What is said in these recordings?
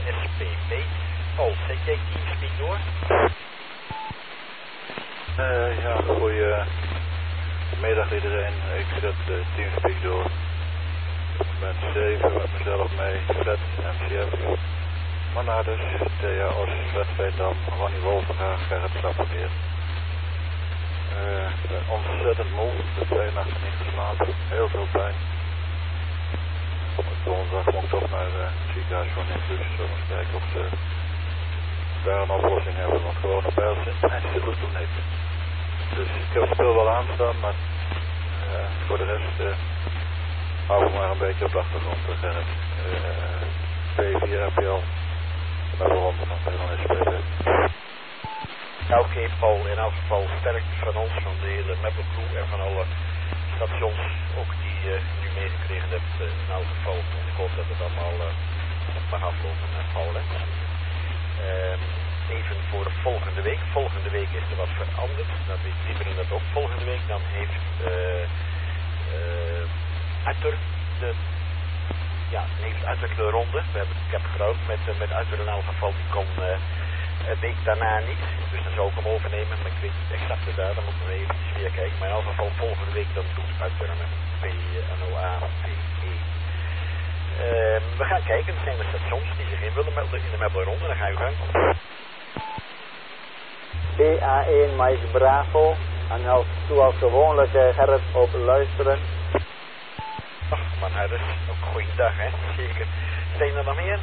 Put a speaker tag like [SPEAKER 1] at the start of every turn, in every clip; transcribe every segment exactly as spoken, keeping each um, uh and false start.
[SPEAKER 1] S P B. Paul, zet jij Teamspeak door?
[SPEAKER 2] Uh, ja, goedemiddag iedereen. Ik zet uh, Teamspeak door. Ik ben zeven met mezelf mee. Fred, M C F, Manades, T A Os, Fred Veendam, Ronnie Wolvenga, Gerrit Stappenbeer. Uh, ik ben ontzettend moe. De twee nachten niet geslapen. Heel veel pijn. Donderdag moet ik toch naar uh, het ziekenhuis van Invloed. Zullen we eens kijken of ze daar een oplossing hebben. Want gewoon op beeld zit mij zo goed doen niet. Dus ik heb het spul wel aanstaan, maar uh, voor de rest uh, hou ik maar een beetje op de achtergrond. Gerrit. Uh, P vier heb je al. Met de ronde van Nederland S P B.
[SPEAKER 1] Ja, oké, okay, Paul, in elk geval sterk van ons, van de hele Maple Crew en van alle stations, ook die je uh, nu meegekregen hebt, uh, in elk geval. En ik hoop dat het allemaal uh, mag aflopen, uh, Paul. Hè. Uh, even voor de volgende week. Volgende week is er wat veranderd, dat weet iedereen dat ook. Volgende week dan heeft uh, uh, Arthur de, ja, heeft Arthur de ronde. We hebben, ik heb gerouwd met, uh, met Arthur in elk geval, die kon... Uh, Een week daarna niet, dus dan zou ik hem overnemen, maar ik weet niet exact de datum, dan moeten we even weer kijken. Maar in elk geval volgende week dan doet uitturnen, P N O A P E. Uh, we gaan kijken, er zijn de stations die zich in willen melden in de Maple-ronde, dan ga je gang.
[SPEAKER 3] B A één Mike Bravo, en als zoals gewoonlijk uh, Gerrit op luisteren.
[SPEAKER 1] Ach man, dat is ook een goeie dag hè, zeker. Zijn er nog meer?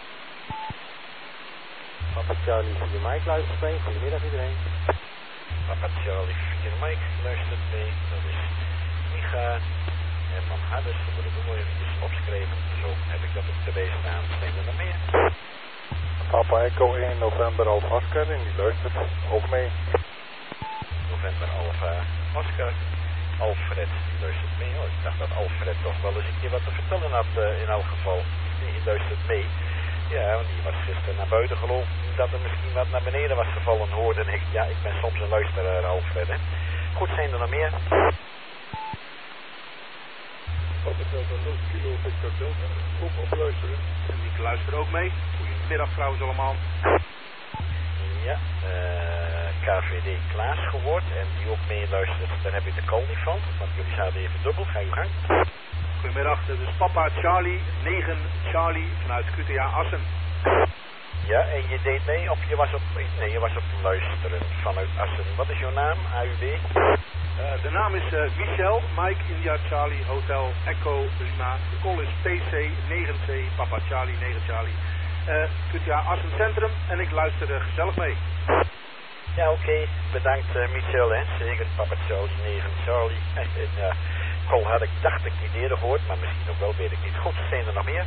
[SPEAKER 3] Papa Charlie vier Mike luistert mee, goedemiddag iedereen.
[SPEAKER 1] Papa Charlie vier Mike luistert mee, dat is Micha en van Hades, dat moet ik ook nog eventjes opschrijven, zo heb ik dat op de wees staan, zijn er nog meer?
[SPEAKER 2] Papa Echo één November Alpha Oscar en die luistert ook mee.
[SPEAKER 1] November Alpha Oscar, Alfred die luistert mee, oh ik dacht dat Alfred toch wel eens een keer wat te vertellen had uh, in elk geval, die luistert mee. Ja, want die was gisteren naar buiten gelopen dat er misschien wat naar beneden was gevallen, hoorde ik. Ja, ik ben soms een luisteraar, Alfred, hè. Goed, zijn er nog meer?
[SPEAKER 2] Wat is dat een nul kilo Victor Delta? Ook op luisteren.
[SPEAKER 4] En die luistert ook mee. Goedemiddag trouwens allemaal.
[SPEAKER 1] Ja, uh, K V D Klaas gehoord en die ook meeluistert. Daar heb ik de call niet van, want jullie zaten even dubbel. Ga je gang.
[SPEAKER 4] Goedemiddag, dit is Papa Charlie, negen Charlie vanuit Q T A Assen.
[SPEAKER 1] Ja, en je deed mee of je was op, nee, je was op luisteren vanuit Assen. Wat is jouw naam, A U D?
[SPEAKER 4] Uh, de naam is uh, Michel, Mike India Charlie, Hotel Echo Lima. De call is P C negen C, Papa Charlie, negen Charlie. Uh, Q T A Assen Centrum en ik luister uh, gezellig mee.
[SPEAKER 1] Ja, oké, okay. Bedankt uh, Michel, hè. Zeker, Papa Charlie, negen Charlie. En, uh, call had ik, dacht ik niet eerder gehoord, maar misschien ook wel, weet ik niet. Goed, zijn er nog meer?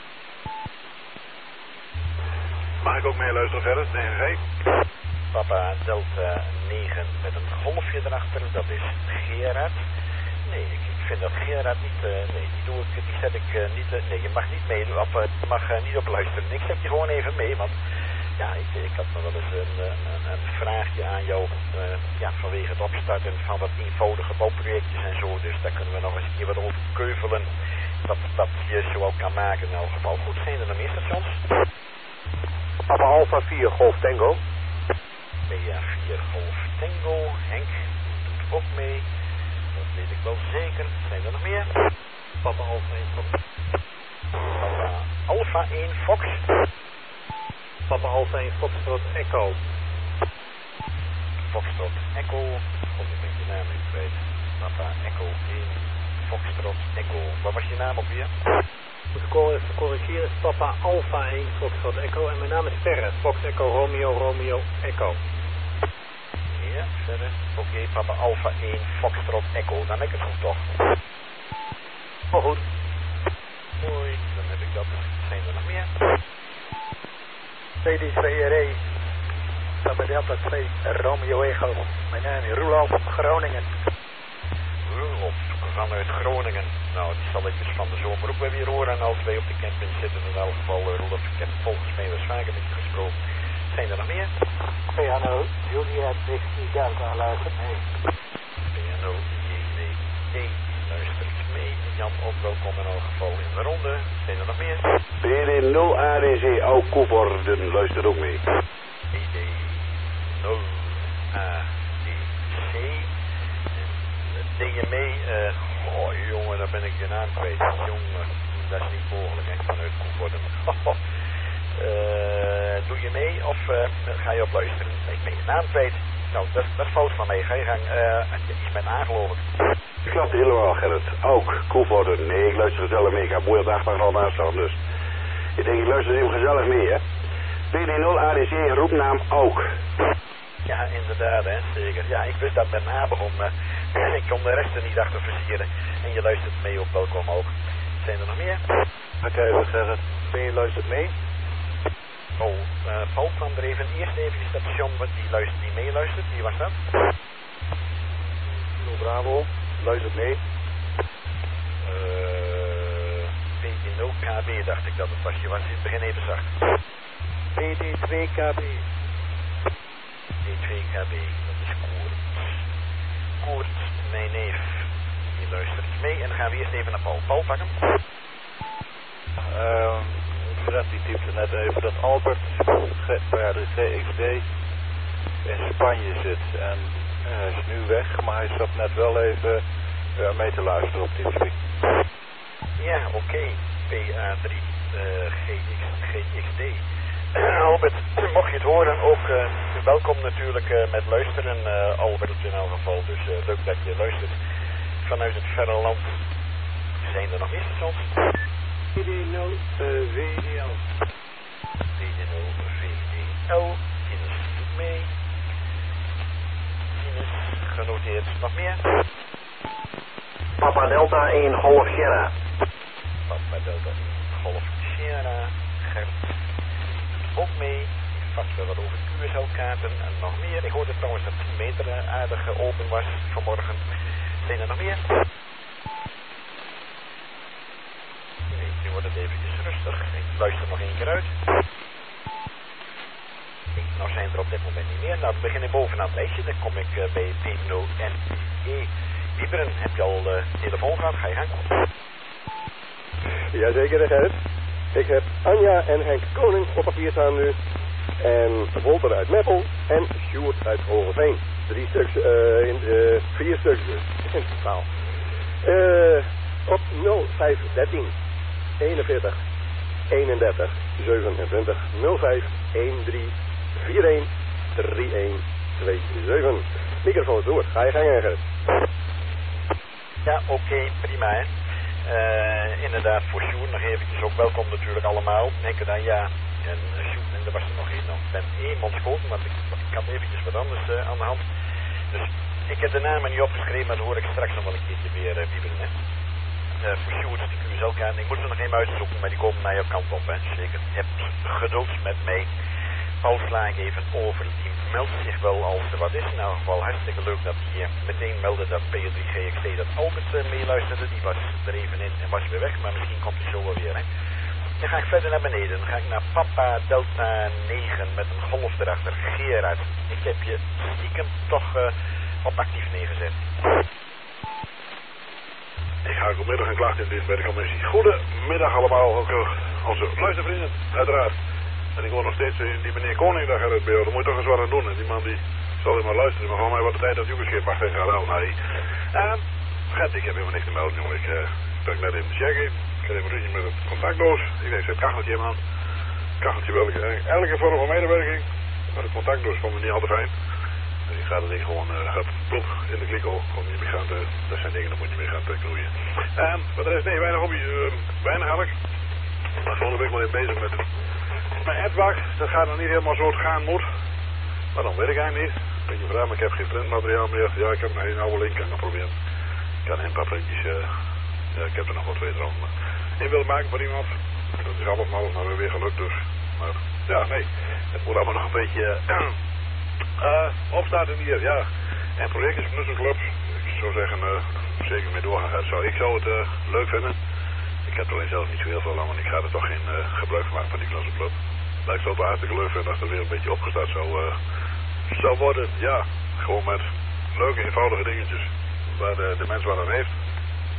[SPEAKER 2] Mag ik ook mee luisteren verder, negen G?
[SPEAKER 1] Papa Delta negen met een golfje erachter, dat is Gerard. Nee, ik, ik vind dat Gerard niet, uh, nee, die doe ik, die zet ik uh, niet, uh, nee, je mag niet mee, op, uh, je mag uh, niet op luisteren. Ik zet je gewoon even mee, want ja, ik, ik had nog wel eens een, een, een vraagje aan jou, uh, ja, vanwege het opstarten van wat eenvoudige bouwprojectjes en zo, dus daar kunnen we nog eens een keer wat over keuvelen, dat, dat je zo ook kan maken in elk geval. Goed, zijn er nog meer stations?
[SPEAKER 3] Papa Alpha vier Golf Tango.
[SPEAKER 1] B A vier Golf Tango, Henk doet ook mee, dat weet ik wel zeker. Zijn er nog meer?
[SPEAKER 2] Papa Alpha één Fox.
[SPEAKER 1] Papa Alpha één Fox.
[SPEAKER 3] Papa Alpha één Foxtrot Echo.
[SPEAKER 1] Foxtrot Echo, god ik ben je naam niet kwijt. Papa Echo één Foxtrot Echo. Wat was je naam op weer?
[SPEAKER 3] Moet ik even corrigeren, is Papa Alpha één Foxtrot Echo en mijn naam is Ferre. Fox Echo Romeo Romeo Echo.
[SPEAKER 1] Ja, verder. Oké, okay, Papa Alpha één Foxtrot Echo. Dan heb ik het goed toch?
[SPEAKER 3] Oh goed.
[SPEAKER 1] Mooi, dan heb ik dat. Zijn er nog meer?
[SPEAKER 3] C D twee R E. Papa Delta twee Romeo Echo. Mijn naam is Roelof Groningen.
[SPEAKER 1] Roelof vanuit Groningen. Nou, die zal ik dus van de zomer ook wel weer horen. En als wij op de camping zitten, in elk geval uh, Roelof, ik heb volgens mij wel vaker met je gesproken. Zijn er nog meer?
[SPEAKER 3] P N O Juliet nineteen Delta luistert mee.
[SPEAKER 1] P N O J W D luistert mee. Jan, ook welkom in elk geval in de ronde. Zijn er nog meer?
[SPEAKER 5] B D nul A D C, ook Koevorden, luistert ook mee.
[SPEAKER 1] B D nul A D C. Deed je mee? Uh, oh jongen, daar ben ik je naam kwijt. Jongen, dat is niet mogelijk, hè, vanuit Koevorden. Uh, doe je mee of uh, ga je op luisteren? Ik ben je naam kwijt. Nou, dat, dat is fout van mij. Ga je gang. Uh, iets met A, geloof ik.
[SPEAKER 5] Ik klopt helemaal, Gerrit. Ook Koevorden. Nee, ik luister gezellig mee. Ik heb mooi op de achtergrond aanstaan, dus. Ik denk, ik luister even gezellig mee, hè. B D nul A D C, roepnaam ook.
[SPEAKER 1] Ja, inderdaad, hè, zeker. Ja, ik wist dat met een A begon, maar ik kon de rest er niet achter versieren. En je luistert mee op welkom ook. Zijn er nog meer?
[SPEAKER 2] Oké, okay, we zeggen, ben je luistert mee?
[SPEAKER 1] Oh, uh, Paul kwam er even. Eerst even het station wat die, luistert, die meeluistert. Wie was dat?
[SPEAKER 2] Kilo Bravo, luistert mee.
[SPEAKER 1] Uh, B D nul K B dacht ik dat het was. Je was in het begin even zacht.
[SPEAKER 2] B D twee K B.
[SPEAKER 1] B D twee K B, dat is Koert. Koert, mijn neef. Die luistert mee. En dan gaan we eerst even naar Paul. Paul, pak hem.
[SPEAKER 2] Uh, Fred die typte net even dat Albert bij de G X D in Spanje zit. En uh, hij is nu weg, maar hij zat net wel even uh, mee te luisteren op Teamspeak.
[SPEAKER 1] Ja, oké. Okay. P A drie uh, G X D. Albert, mocht je het horen, ook uh, welkom natuurlijk uh, met luisteren, uh, Albert in elk geval. Dus uh, leuk dat je luistert vanuit het verre land. Zijn er nog meer stations?
[SPEAKER 2] B D nul V D L.
[SPEAKER 1] B D nul V D L. Ines doet mee. Ines, genoteerd. Nog meer?
[SPEAKER 5] Papa Delta één, Golf Sierra.
[SPEAKER 1] Papa Delta één, Golf Sierra. Gert ook mee. Vast wel wat over Q S L-kaarten en nog meer. Ik hoorde trouwens dat tien meter aardig open was vanmorgen. Zijn er nog meer? Nee, nu wordt het eventjes rustig. Ik luister nog één keer uit. Nee, nou zijn er op dit moment niet meer. Nou, dan begin ik bovenaan het lijstje. Dan kom ik uh, bij P nul N E. Wieberen, heb je al uh, telefoon gehad? Ga je gang?
[SPEAKER 6] Jazeker, Gerrit. Ik heb Anja en Henk Koning op papier staan nu. En Wolter uit Meppel en Sjoerd uit Hogeveen. Drie stuks, uh, in, uh, vier stuks dus, in totaal. Uh, op nul vijf dertien eenenveertig eenendertig zevenentwintig nul vijf een drie vier een drie een twee zeven. Microfoon is door. Ga je gang, Gerrit?
[SPEAKER 1] Ja, oké, okay, prima hè. Uh, inderdaad, voor Sjoerd nog eventjes ook welkom natuurlijk allemaal. Henk dan ja. En uh, Sjoerd, en er was er nog één. Nou, ik ben eenmaal schoten, want ik, ik had eventjes wat anders uh, aan de hand. Dus ik heb de namen niet opgeschreven, maar dat hoor ik straks nog wel een keertje weer uh, wiebelen, hè. Uh, voor Sjoerd, de Q S L-kaart. Ik moet er nog even uitzoeken, maar die komen naar jouw kant op, hè. Zeker. Je hebt geduld met mij. Paul sla ik even over. Die meldt zich wel als er wat is. In elk geval hartstikke leuk dat hij uh, meteen meldde dat P drie G X D dat Albert uh, meeluisterde. Die was er even in en was weer weg, maar misschien komt hij zo wel weer, hè. Dan ga ik verder naar beneden. Dan ga ik naar Papa Delta negen met een golf erachter. Gerard, ik heb je stiekem toch uh, op actief neergezet.
[SPEAKER 7] Ik ga goedemiddag en klacht in dienst bij de commissie. Goedemiddag allemaal, ook uh, onze luistervrienden, uiteraard. En ik hoor nog steeds uh, die meneer Koning daar gaat beelden. Daar moet je toch eens wat aan doen. En die man die zal alleen maar luisteren. Maar gewoon mij wat de tijd dat Joekerschip mag tegen gaan houden. Nee. En, Gert, ik heb helemaal niks te melden, jongen. Ik uh, ben net even te checken. Ik heb even ruzie met het contactdoos. Ik denk, zet kacheltje in aan. Kacheltje wel. Elke vorm van medewerking. Maar de contactdoos vond me niet altijd fijn. Dus ik ga dat ding gewoon, uh, gaat plop in de kliko. Gewoon niet meer gaan, uh, dat zijn dingen, dan moet je meer gaan uh, knoeien. En, maar de rest, nee, weinig hobby, uh, weinig elk. Ik was volgende week wel even bezig met mijn adbak. Dat gaat nog niet helemaal zo het gaan moet. Maar dan weet ik eigenlijk niet. Beetje vraag, maar ik heb geen printmateriaal meer. Ja, ik heb nog een oude link, kan ik proberen. Ik kan een paar printjes, uh, ja, ik heb er nog wat twee trouwens. Maar in willen maken voor iemand. Dat is allemaal maar weer gelukt dus. Maar ja, nee. Het moet allemaal nog een beetje uh, uh, opstarten hier, ja. En projectjes, knutselclubs. Ik zou zeggen, uh, zeker mee doorgaan. Zou, ik zou het uh, leuk vinden. Ik heb er alleen zelf niet zo heel veel aan, want ik ga er toch geen uh, gebruik van maken van die knutselclub. Maar ik zou het hartstikke leuk vinden als er weer een beetje opgestart zou, uh, zou worden. Ja, gewoon met leuke, eenvoudige dingetjes. Waar de, de mens wat aan heeft.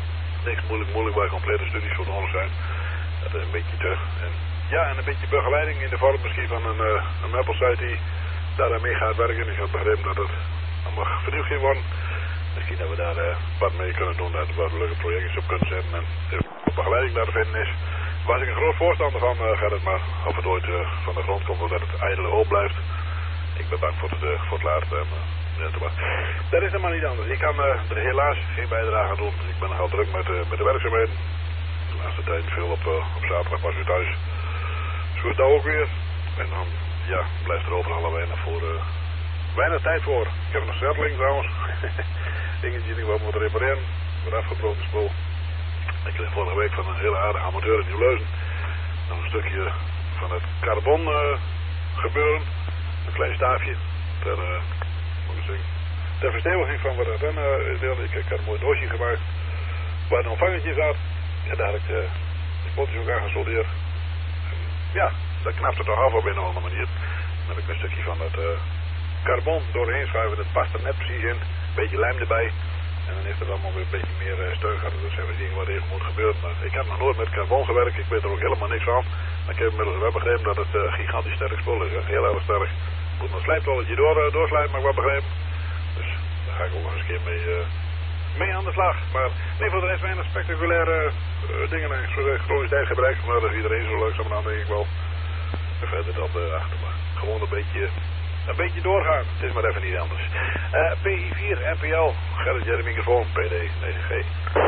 [SPEAKER 7] niks moeilijk, moeilijk bij complete studies voor nodig zijn. Dat is een beetje te. En, ja, en een beetje begeleiding in de vorm misschien van een, uh, een Maple-site die daar mee gaat werken. Ik heb begrepen dat het allemaal vernieuwd ging worden. Misschien dat we daar uh, wat mee kunnen doen, dat we wat leuke projectjes op kunnen zetten en de begeleiding daar te vinden is. Was ik een groot voorstander van, uh, gaat het maar of het ooit uh, van de grond komt of dat het ijdele hoop blijft. Ik ben bang voor het, uh, voor het laatste. Maar, ja, maar dat is helemaal niet anders. Ik kan uh, er helaas geen bijdrage aan doen. Ik ben nogal druk met, uh, met de werkzaamheden. De laatste tijd veel op, uh, op zaterdag pas weer thuis. Zo is dat ook weer. En dan ja, blijft er overal weinig voor. Uh, weinig tijd voor. Ik heb nog een Zetling trouwens. Dingetje die ik wel moet repareren. Met afgebroken spoel. Ik kreeg vorige week van een hele aardige amateur in Nieuw-Leuzen nog een stukje van het carbon uh, gebeuren. Een klein staafje. Ter, uh, moet ik zeggen, ter versteviging van wat dat dan uh, deelde. Ik, ik had een mooi doosje gemaakt waar een ontvangertje zat. En daar had ik uh, de potjes ook aan gesoldeerd. Ja, dat knapt er toch af op een of andere manier. Dan heb ik een stukje van het uh, carbon doorheen schuiven. Dat past er net precies in. Een beetje lijm erbij. En dan heeft het allemaal weer een beetje meer uh, steun gehad. Dus hebben we zien wat even moet gebeuren. Maar ik heb nog nooit met carbon gewerkt. Ik weet er ook helemaal niks van. Maar ik heb inmiddels wel begrepen dat het uh, gigantisch sterk spul is. Hè? Heel erg sterk. Moet nog een slijptolletje door, uh, doorslijpen, maar ik wel begrepen. Dus daar ga ik ook nog eens een keer mee, uh, mee aan de slag. Maar nee, voor de rest weinig spectaculaire uh, dingen. Ik zou zeggen, chronisch tijdgebrek. Maar dat is iedereen zo leuk aan, denk ik wel. En verder dan uh, achter me. Gewoon een beetje... Een beetje doorgaan, het is maar even niet anders. Uh, P I vier, N P L, Gerrit, jij de microfoon, P D negen G.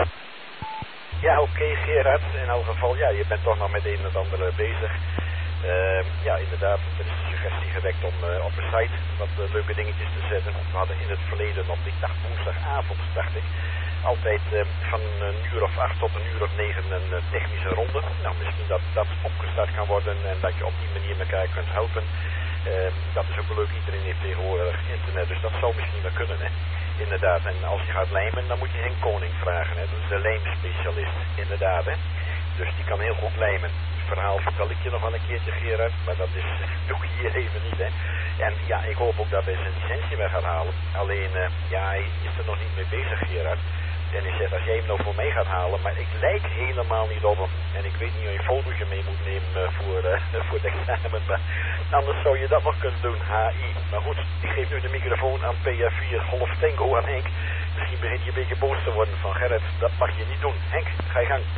[SPEAKER 1] Ja, oké okay, Gerard, in elk geval, ja, je bent toch nog met een en ander bezig. Uh, ja, inderdaad, er is de suggestie gewekt om uh, op een site wat uh, leuke dingetjes te zetten. We hadden in het verleden, op ik dacht woensdagavond start ik, altijd uh, van een uur of acht tot een uur of negen een uh, technische ronde. Nou, misschien dat dat opgestart kan worden en dat je op die manier elkaar kunt helpen. Uh, dat is ook leuk, iedereen heeft tegenwoordig internet, dus dat zou misschien wel kunnen, hè. Inderdaad, en als je gaat lijmen, dan moet je Henk Koning vragen, hè. Dat is de lijmspecialist, inderdaad, hè. Dus die kan heel goed lijmen. Het verhaal vertel ik je nog wel een keertje, Gerard, maar dat is, doe ik hier even niet, hè. En ja, ik hoop ook dat hij zijn licentie weg gaat halen. Alleen, uh, ja, hij is er nog niet mee bezig, Gerard. En hij zegt, als jij hem nou voor mij gaat halen, maar ik lijk helemaal niet op hem. En ik weet niet of je een fotootje mee moet nemen uh, voor, uh, voor het examen. Maar anders zou je dat nog kunnen doen, H I. Maar goed, ik geef nu de microfoon aan P F vier Golf Tango aan Henk. Misschien begint je een beetje boos te worden van Gerrit. Dat mag je niet doen. Henk, ga je gang.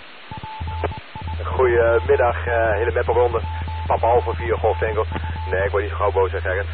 [SPEAKER 6] Goedemiddag, uh, hele mappenronde. Papa Alpha vier Golf Tango. Nee, ik word niet zo gauw boos, hè, Gerrit.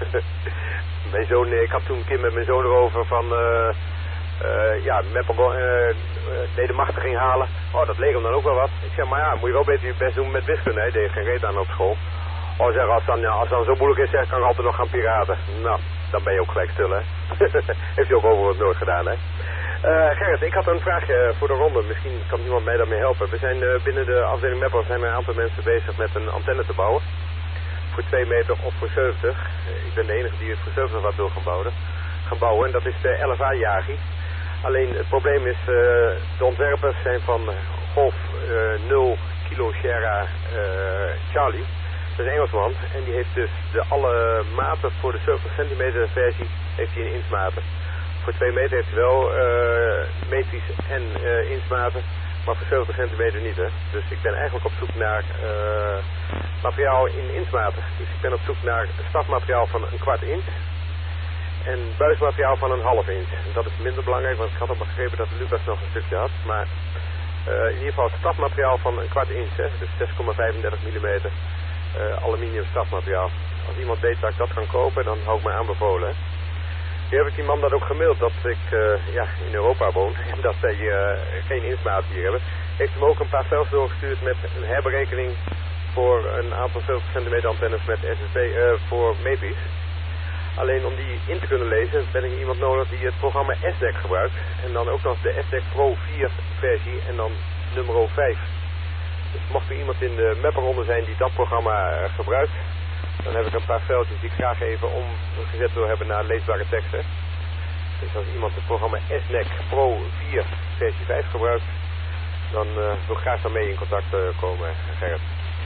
[SPEAKER 6] Mijn zoon, ik had toen een keer met mijn zoon erover van... Uh, Uh, ja, Meppel uh, uh, deed de machtiging halen. Oh, dat leek hem dan ook wel wat. Ik zeg, maar ja, moet je wel beter je best doen met wiskunde. Hij deed geen reet aan op school. Oh, zeg, als dan, ja, als dan zo moeilijk is, zeg, kan ik altijd nog gaan piraten. Nou, dan ben je ook gelijk stil, hè. Heeft hij ook overigens nooit gedaan, hè. Uh, Gerrit, ik had een vraagje voor de ronde. Misschien kan iemand mij daarmee helpen. We zijn uh, binnen de afdeling Meppel zijn er een aantal mensen bezig met een antenne te bouwen. Voor twee meter of voor zeventig. Uh, ik ben de enige die het voor zeventig wat wil gaan bouwen. Gaan bouwen en dat is de elf A Yagi. Alleen het probleem is, uh, de ontwerpers zijn van Golf uh, nul Kilo Sierra uh, Charlie. Dat is een Engelsman en die heeft dus de alle maten voor de zeventig centimeter versie heeft hij in insmaten. Voor twee meter heeft hij wel uh, metrisch en uh, insmaten, maar voor zeventig centimeter niet, hè. Dus ik ben eigenlijk op zoek naar uh, materiaal in insmaten. Dus ik ben op zoek naar stafmateriaal van een kwart inch. En buismateriaal van een half inch. Dat is minder belangrijk, want ik had al begrepen dat Lucas nog een stukje had. Maar uh, in ieder geval stafmateriaal van een kwart inch, hè, dus zes komma vijfendertig millimeter uh, aluminium stafmateriaal. Als iemand weet waar ik dat kan kopen, dan hou ik mij aanbevolen. Hè. Nu heb ik die man dat ook gemaild dat ik uh, ja, in Europa woon en dat zij uh, geen insmaat hier hebben. Heeft hem ook een paar vels doorgestuurd met een herberekening voor een aantal zeventig centimeter antennes met S S B uh, voor metrisch. Alleen om die in te kunnen lezen ben ik iemand nodig die het programma S D E C gebruikt. En dan ook nog de S D E C Pro vier versie en dan nummer vijf. Dus mocht er iemand in de mapperronde zijn die dat programma uh, gebruikt, dan heb ik een paar veldjes die ik graag even omgezet wil hebben naar leesbare teksten. Dus als iemand het programma S D E C Pro vier versie vijf gebruikt, dan uh, wil ik graag daarmee in contact uh, komen, Gerrit.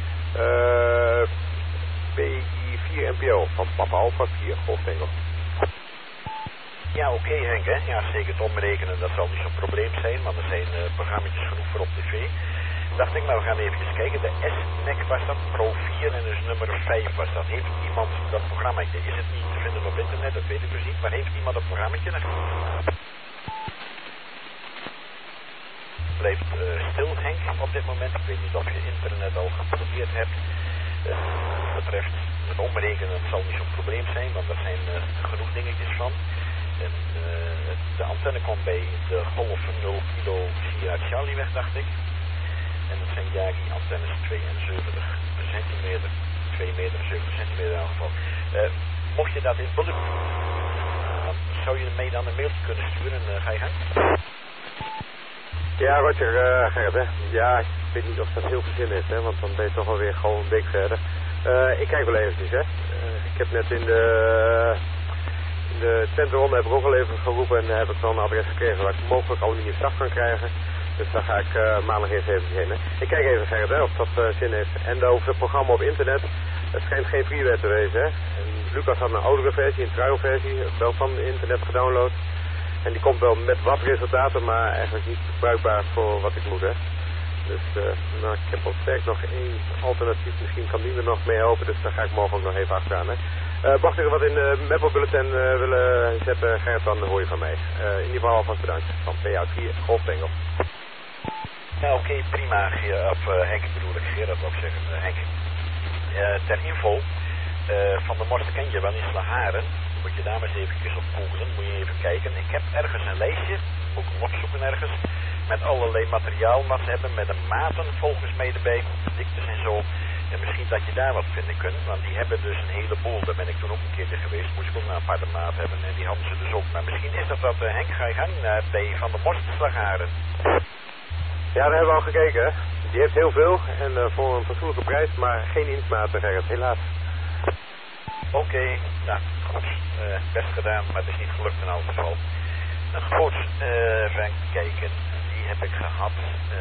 [SPEAKER 6] Uh, P I vier N P O van Papa Alpha vier Golf Tango.
[SPEAKER 1] Ja, oké okay, Henk, hè. Ja, zeker het omrekenen, dat zal niet zo'n probleem zijn, want er zijn uh, programma's genoeg voor op tv. Dacht ik, nou we gaan even kijken. De S N E C was dat, Pro vier en dus nummer vijf was dat. Heeft iemand dat programmaatje? Is het niet te vinden op internet, dat weet ik dus niet, maar heeft iemand dat programmaatje? Blijft uh, stil, Henk, op dit moment. Ik weet niet of je internet al geprobeerd hebt. Uh, wat betreft het omrekenen, dat zal niet zo'n probleem zijn, want er zijn uh, genoeg dingetjes van. En uh, de antenne komt bij de Golf nul kilo Sierra Charlie weg, dacht ik. En dat zijn Yagi antennes tweeënzeventig centimeter, twee meter zeventig centimeter in elk geval. Uh, mocht je dat in bullet, dan zou je mee dan een mailtje kunnen sturen. Uh, ga je gang?
[SPEAKER 8] Ja, Roger, uh, Gerrit, hè. Ja, ik weet niet of dat heel veel zin heeft, hè, want dan ben je toch wel weer gewoon een week verder. Uh, ik kijk wel eventjes, hè. Uh, ik heb net in de, in de centrum heb ik ook al even geroepen en heb ik dan een adres gekregen waar ik mogelijk aluminium staf kan krijgen. Dus daar ga ik uh, maandag eerst even heen, hè. Ik kijk even, Gerrit, hè, of dat uh, zin heeft. En over het programma op internet, het schijnt geen freeware te wezen, hè. En Lucas had een oudere versie, een trial versie, wel van internet gedownload. En die komt wel met wat resultaten, maar eigenlijk niet bruikbaar voor wat ik moet, hè. Dus uh, nou, ik heb op sterk nog één alternatief, misschien kan die er nog mee helpen, dus daar ga ik morgen ook nog even achteraan, hè. Uh, mocht ik wat in de Maple Bulletin uh, willen zetten, Gerrit, dan hoor je van mij. Uh, in ieder geval alvast bedankt. Van P A vier Golfengel.
[SPEAKER 1] Ja, oké, okay, prima, Geer, of uh, Henk bedoel ik, Geer, dat wil ik zeggen, uh, Henk. Uh, ter info, uh, van de Morste ken je wel in Slagaren. Moet je daar maar eens eventjes op googlen, moet je even kijken. Ik heb ergens een lijstje, moet ik hem opzoeken ergens, met allerlei materiaal wat ze hebben, met de maten volgens mij erbij, diktes en zo. En misschien dat je daar wat vinden kunt, want die hebben dus een heleboel. Daar ben ik toen ook een keertje geweest, moest ik ook een aparte maat hebben en die hadden ze dus ook. Maar misschien is dat wat, uh, Henk, ga je gang naar bij Van de Morste Slagaren.
[SPEAKER 8] Ja, daar hebben we al gekeken, hè. Die heeft heel veel en uh, voor een fatsoenlijke prijs, maar geen inchmaten, Gerrit, helaas.
[SPEAKER 1] Oké, okay, nou goed, uh, best gedaan, maar het is niet gelukt in elk geval. Nou goed, uh, even kijken, die heb ik gehad. Uh,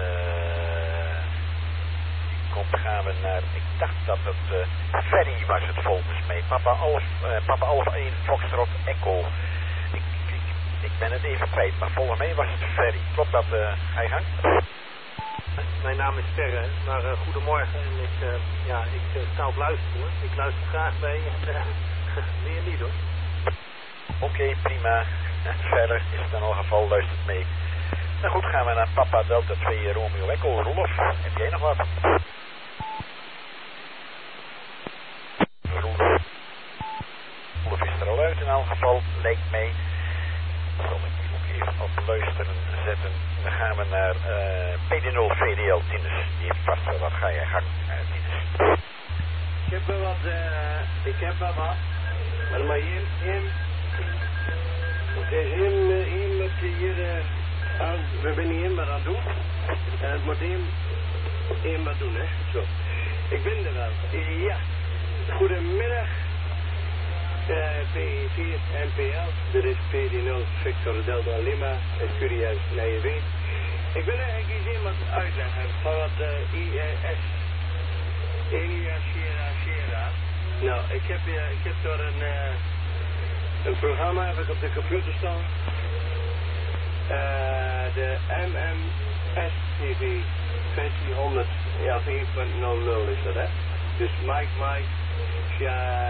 [SPEAKER 1] die komt, gaan we naar, ik dacht dat het uh, Ferry was het volgens mij. Papa Alf, uh, Papa Alf één Foxtrot Echo. Ik, ik, ik ben het even kwijt, maar volgens mij was het Ferry. Klopt dat, uh, ga je gang?
[SPEAKER 9] Mijn naam is Sterre, maar uh, goedemorgen en ik, uh, ja, ik uh, sta op luisteren hoor. Ik luister graag mee en uh, meer niet hoor.
[SPEAKER 1] Oké, okay, prima. En verder is het in elk geval, luistert mee. Nou goed, gaan we naar Papa Delta twee Romeo Echo. Roelof, heb jij nog wat? Roelof. Roelof is er al uit in elk geval, lijkt mij. Zal ik die ook even op luisteren zetten. Dan gaan we naar uh, P D nul V D L Tinus. Die heeft vast wel wat. Ga je gang, uh, Tinus.
[SPEAKER 9] Ik heb wel wat, uh, ik heb wel wat. Maar maar hier, hier. Het is hier, hier met hier, uh, aan, we zijn hier maar aan het doen. En het moet hier, hier maar doen, hè. Zo. Ik ben er wel. Ja. Goedemiddag. Uh, P vier N P L, dit is P D nul Victor Delta Lima, het curieus naar je weet. Ik wil eigenlijk eens iemand uitleggen van wat uh, I S, India Sierra Sierra. Nou, ik heb, uh, ik heb door een, uh, een programma heb ik op de computer staan. Uh, de M M S T V versie honderd, ja vier punt nul nul is dat hè. Dus Mike Mike. Ja,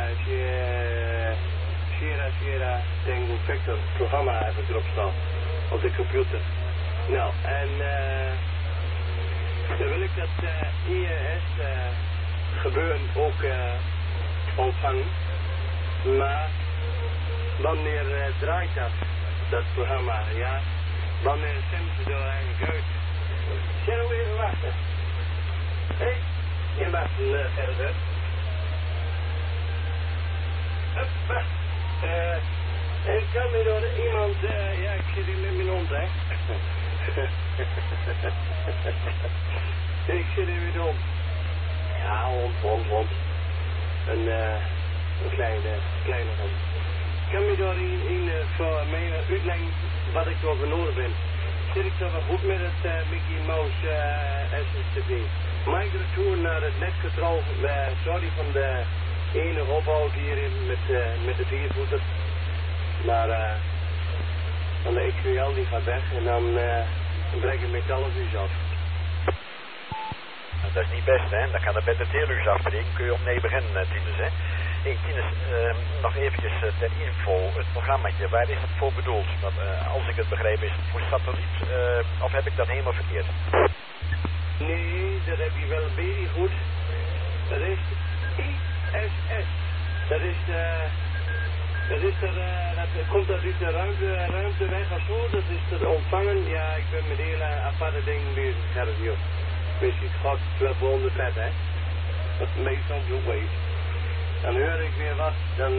[SPEAKER 9] Sierra Sierra Tango Victor programma heb ik erop staan op de computer. Nou, en uh, dan wil ik dat uh, I S uh, gebeuren ook uh, ontvangen. Maar wanneer uh, draait dat, dat programma, ja? Wanneer zendt ze er eigenlijk uit? Zullen we even wachten? Hé, hey, je wacht uh, verder. Huppa. Uh, ik kan me door iemand, uh, ja ik zit hier met mijn hond hè. ik zit hier met mijn hond. Ja, hond, hond, hond. Een, uh, een kleine, kleine hond. Ik kan me door in, in uh, voor mij uitleggen wat ik door nodig ben. Zit ik toch wel goed met het uh, Mickey Mouse uh, S S T V. Mag ik retour naar het netcontrole, uh, sorry van de ene ophoud hier in met, uh, met de viervoeter. Maar uh, Want de X V L die gaat weg en dan, uh, dan breek ik mijn televisies af.
[SPEAKER 1] Nou, dat is niet best, hè? Dan kan er bij de televisies afbreken. Kun je opnieuw beginnen, Tinus, hè? Hey, Tinus, uh, nog eventjes uh, ter info. Het programmaatje, waar is het voor bedoeld? Want, uh, als ik het begrijp, is het voor satelliet, uh, of heb ik dat helemaal verkeerd?
[SPEAKER 9] Nee, dat heb je wel een beetje goed. Dat is I S S. Dat is de... Dat is er, uh, dat komt dat uit de ruimte, ruimteweg of zo, dat is te ontvangen. Ja, ik ben met hele aparte dingen bezig, Gerrit, joh. Misschien gaat het wel boven de pret, hè. Dat meestal zo weet. Dan hoor ik weer wat, dan,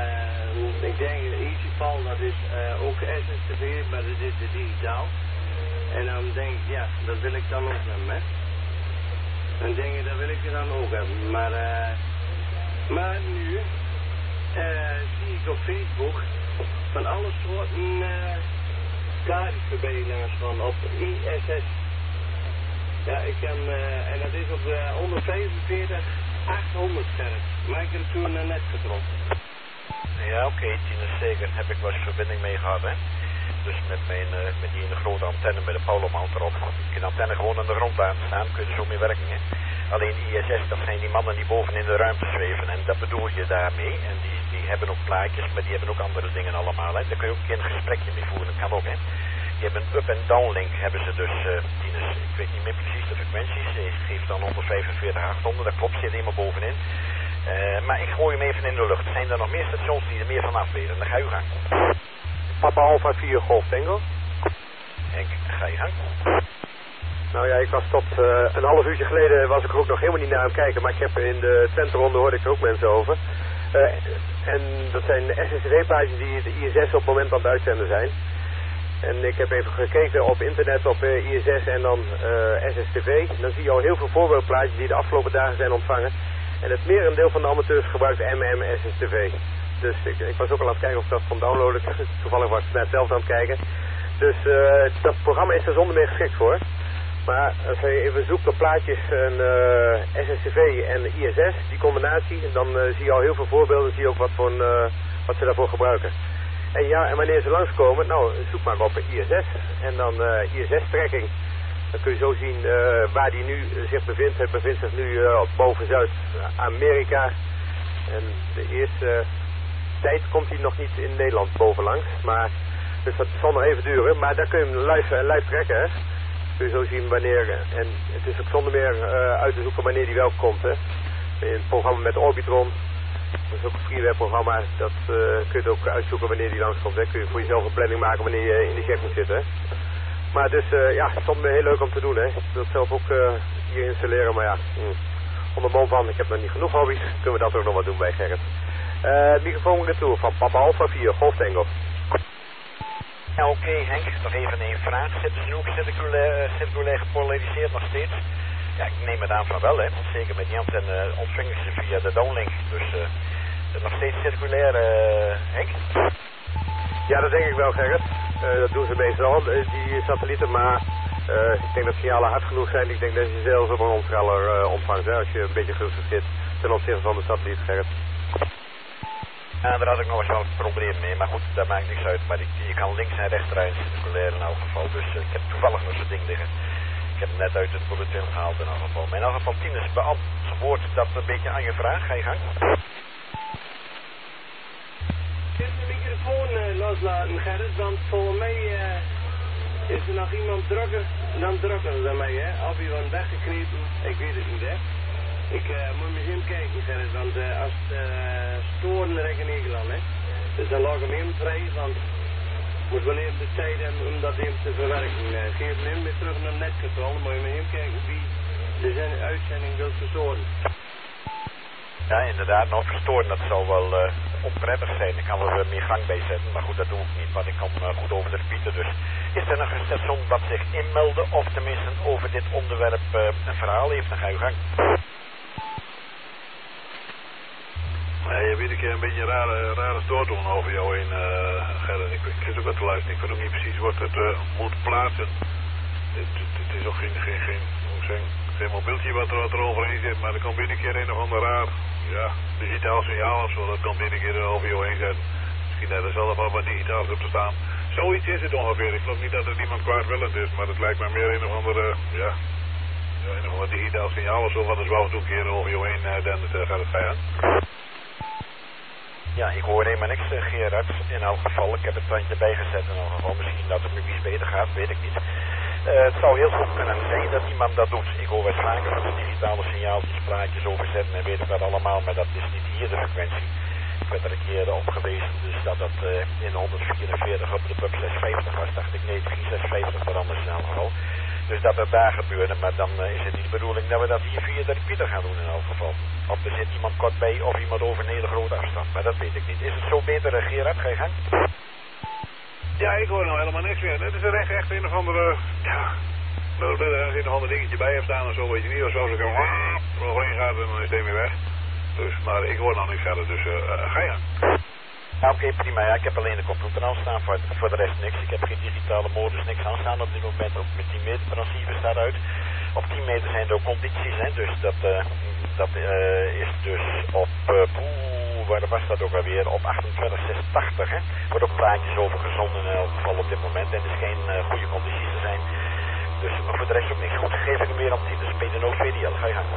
[SPEAKER 9] uh, ik denk, in Easyfall, dat is uh, ook S S T V, maar dat is de digitaal. En dan denk ik, ja, dat wil ik dan ook hebben, hè. Dan denk ik, dat wil ik er dan ook hebben. Maar, uh, maar nu... Uh, zie ik op Facebook van alle soorten uh, kaartjes voorbij langs van op I S S. Ja, ik kan, uh, en dat is op uh, honderdvijfenveertig achthonderd sterk. Maar ik heb toen uh, net getroffen.
[SPEAKER 1] Ja, oké, okay, Tinus, zeker. Heb ik wel eens verbinding mee gehad, hè. Dus met, mijn, uh, met die ene grote antenne met de Paulo-mount erop. Je kunt de antenne gewoon aan de grond laten staan, kun je er zo mee werken, hè. Alleen I S S, dat zijn die mannen die boven in de ruimte zweven. En dat bedoel je daarmee. En die, die hebben ook plaatjes, maar die hebben ook andere dingen allemaal. Hè. Daar kun je ook een gesprekje mee voeren. Dat kan ook, hè. Die hebben een up- en downlink, hebben ze dus, uh, Tinus. Ik weet niet meer precies de frequenties. Ze geeft dan honderdvijfenveertig achthonderd. Dat klopt, zit helemaal bovenin. Uh, maar ik gooi hem even in de lucht. Zijn er nog meer stations die er meer van afweten? Dan ga je gang.
[SPEAKER 8] Papa Alpha vier Golf Tango.
[SPEAKER 1] Henk, ga je gang.
[SPEAKER 8] Nou ja, ik was tot uh, een half uurtje geleden was ik er ook nog helemaal niet naar aan het kijken, maar ik heb in de Twenteronde hoorde ik er ook mensen over. Uh, en dat zijn S S T V-plaatjes die de I S S op het moment aan het uitzenden zijn. En ik heb even gekeken op internet op uh, I S S en dan uh, S S T V. Dan zie je al heel veel voorbeeldplaatjes die de afgelopen dagen zijn ontvangen. En het merendeel van de amateurs gebruikt M M S S T V. Dus ik, ik was ook al aan het kijken of ik dat kon downloaden. Toevallig was ik net zelf aan het kijken. Dus uh, dat programma is er zonder meer geschikt voor. Maar als je even zoekt op plaatjes en uh, S S T V en I S S, die combinatie, dan uh, zie je al heel veel voorbeelden, zie je ook wat, voor, uh, wat ze daarvoor gebruiken. En ja, en wanneer ze langskomen, nou, zoek maar op I S S en dan uh, I S S-trekking. Dan kun je zo zien uh, waar die nu zich bevindt. Hij bevindt zich nu uh, boven Zuid-Amerika. En de eerste uh, tijd komt hij nog niet in Nederland bovenlangs. Maar, dus dat zal nog even duren. Maar daar kun je hem live, uh, live trekken, hè. Kun je zo zien wanneer, en het is ook zonder meer uh, uit te zoeken wanneer die wel komt, hè. In het programma met Orbitron, dat is ook een freeware-programma, dat uh, kun je ook uitzoeken wanneer die langskomt, hè. Kun je voor jezelf een planning maken wanneer je in de check moet zitten, hè. Maar dus, uh, ja, het vond me heel leuk om te doen, hè. Ik wil het zelf ook uh, hier installeren, maar ja, mm, onder mond van, ik heb nog niet genoeg hobby's, kunnen we dat ook nog wat doen bij Gerrit. Uh, microfoon retour van Papa Alpha vier, Golf Tango.
[SPEAKER 1] Ja, oké, okay, Henk, nog even een vraag. Zitten ze nu ook circulair, circulair gepolariseerd nog steeds? Ja, ik neem het aan van wel, hè. Zeker met die antenne ontvingen ze via de downlink. Dus uh, nog steeds circulair, uh, Henk?
[SPEAKER 8] Ja, dat denk ik wel, Gerrit. Uh, dat doen ze meestal, die satellieten, maar uh, ik denk dat signalen hard genoeg zijn. Ik denk dat je zelfs op een omstraler uh, ontvangt, hè, als je een beetje gunstig zit ten opzichte van de satelliet, Gerrit.
[SPEAKER 1] Ja, daar had ik nog eens wel een probleem mee, maar goed, dat maakt niks uit. Maar ik, je kan links en rechts draaien, circulair in elk geval. Dus uh, ik heb toevallig nog zo'n ding liggen. Ik heb het net uit het bulletin gehaald in elk geval. Maar in elk geval, Tinus, beantwoord dat een beetje aan je vraag. Ga je gang.
[SPEAKER 9] Kun je de microfoon uh, loslaten, Gerrit? Want voor mij uh, is er nog iemand drukker dan drukker dan mij, hè? Of je wordt weggeknepen, ik weet het niet, hè? Ik uh, moet eens even kijken, Gerrit, want uh, als het uh, storen rek in Nederland, hè. Dus dan lag hem even vrij, want ik moet wel even de tijd hebben om dat even te verwerken. Uh, geef hem even weer terug naar netcontrole, moet je maar even kijken wie de zin, uitzending wil verstoren.
[SPEAKER 1] Ja, inderdaad, nog verstoren, dat zal wel uh, onprettig zijn. Ik kan er weer meer gang bij zetten, maar goed, dat doe ik niet, want ik kom uh, goed over de repeater. Dus is er nog een station dat zich inmeldde, of tenminste over dit onderwerp uh, een verhaal heeft, dan ga je gang.
[SPEAKER 7] Nee, je weet een keer een beetje een rare, rare stoortoon over jou heen, uh, Gerrit. Ik, ik zit ook wat te luisteren. Ik weet ook niet precies wat het uh, moet plaatsen. Het, het, het is ook geen, geen, geen, geen, geen mobieltje wat er, wat er overheen zit, maar er komt binnen een keer een of ander raar, ja, digitaal signaal of zo. Dat komt binnen een keer over jou heen zetten. Misschien dat er zelf al wat digitaals op te staan. Zoiets is het ongeveer. Ik geloof niet dat er iemand kwaadwillend is, maar het lijkt mij meer een of andere, ja, ja een of ander digitaal signaal of zo, wat er zo af en toe een keer over jou heen uh, dendert, uh, gaat het gaan.
[SPEAKER 1] Ja, ik hoor helemaal niks, uh, Gerard. In elk geval, ik heb het tandje bijgezet in elk geval. Misschien dat het nu iets beter gaat, weet ik niet. Uh, het zou heel goed kunnen zijn dat iemand dat doet. Ik hoor waarschijnlijk dat ze digitale signaaltjes, plaatjes overzetten en weet ik wat allemaal, maar dat is niet hier de frequentie. Ik werd er een keer op gewezen, dus dat dat uh, in honderdvierenveertig op de pub zeshonderdvijftig was, dacht ik, nee, drie zeshonderdvijftig maar anders in elk geval. Dus dat het daar gebeurde, maar dan uh, is het niet de bedoeling dat we dat hier via de repeater gaan doen in elk geval. Of er zit iemand kort bij of iemand over een hele grote afstand, maar dat weet ik niet. Is het zo beter, uh, Gerard? Ga je gang?
[SPEAKER 7] Ja, ik hoor nou helemaal niks meer. Het is er echt, echt een of andere, ja, dat er een of ander dingetje bij heeft staan of zo, weet je niet. Of zo, als ik er nog in gaat en dan is het weer weg. Dus, maar ik hoor nog niks verder, dus uh, uh, ga je gang.
[SPEAKER 1] Ja, oké, okay, prima. Ja, ik heb alleen de computer aanstaan, voor, voor de rest niks. Ik heb geen digitale modus, niks aanstaan op dit moment. Ook met tien meter transceiver staat uit. Op tien meter zijn er ook condities, hè, dus dat, uh, dat uh, is dus op, uh, poeh, waar was dat ook alweer, op achtentwintig zeshonderdtachtig, hè. Er wordt ook plaatjes over gezonden in elk geval op dit moment en er schijnen uh, goede condities te zijn. Dus maar voor de rest ook niks. Goed, geef ik hem weer op tien, dus P D O V D L, ga je gang.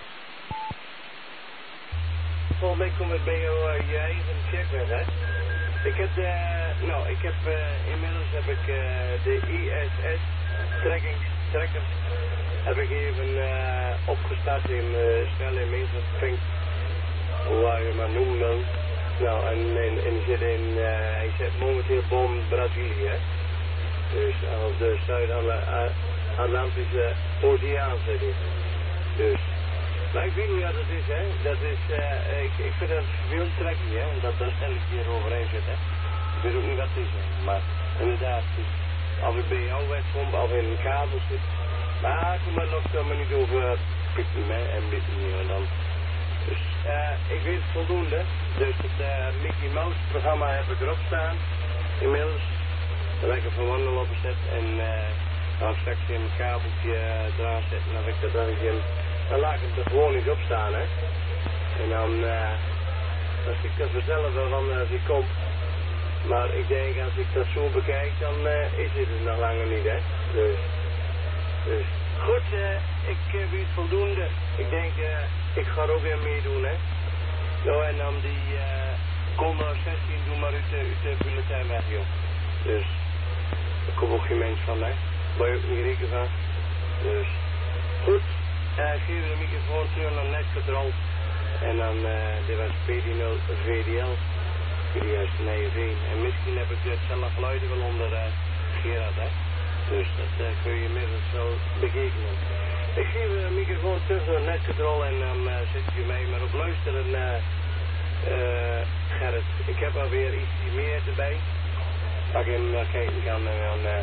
[SPEAKER 9] Volgens mij komt het bij jou uh, je eigen check weg, hè? Ik heb de, nou, ik heb, uh, inmiddels heb ik uh, de I S S tracking, trackers, heb ik even uh, opgestart in uh, snel in Mainstream, hoe je maar noemen wil. Nou, en, en, en zit in, uh, ik zit momenteel boven Brazilië, hè? Dus op de Zuid-Atlantische Oceaan zit ik. Dus. Maar ik weet niet wat het is, hè. Dat is, uh, ik, ik vind dat veel trekking, hè. Dat er elke keer overheen zit, hè. Ik weet ook niet wat het is, hè. Maar inderdaad, dus, als ik bij jou wegkom, of in een kabel zit. Maar ik kom er nog maar niet over piepen, hè. En bitten hier en dan. Dus, uh, ik weet het voldoende. Dus het uh, Mickey Mouse programma heb ik erop staan. Inmiddels. Daar heb ik een verwandel op gezet. En uh, dan straks in mijn kabeltje uh, eraan zetten. Dan heb ik dat dan in. Dan laat ik het er gewoon niet op staan, hè. En dan, uh, als ik dat vanzelf wel van als ik kom. Maar ik denk, als ik dat zo bekijk, dan uh, is dit het nog langer niet, hè. Dus, dus. Goed, uh, ik uh, weet voldoende. Ik denk, uh, ik ga er ook weer meedoen, hè. Nou, en dan die uh, Condor zestien, doe maar uit de, uit de bulletin weg, joh. Dus, daar komt ook geen mens van, hè. Waar je ook niet rekenen van. Dus, goed. Uh, geef de microfoon terug naar netcontrol. En dan, uh, dit was P D nul V D L. Juist Nijveen. En misschien heb ik hetzelfde geluiden wel onder uh, Gerard, hè. Dus dat uh, kun je inmiddels wel bekijken. Ik geef de microfoon terug naar netcontrol en dan uh, zet je mij maar op luisteren, uh, uh, Gerrit. Ik heb alweer iets meer erbij. Waar ik hem naar kijken kan en dan uh,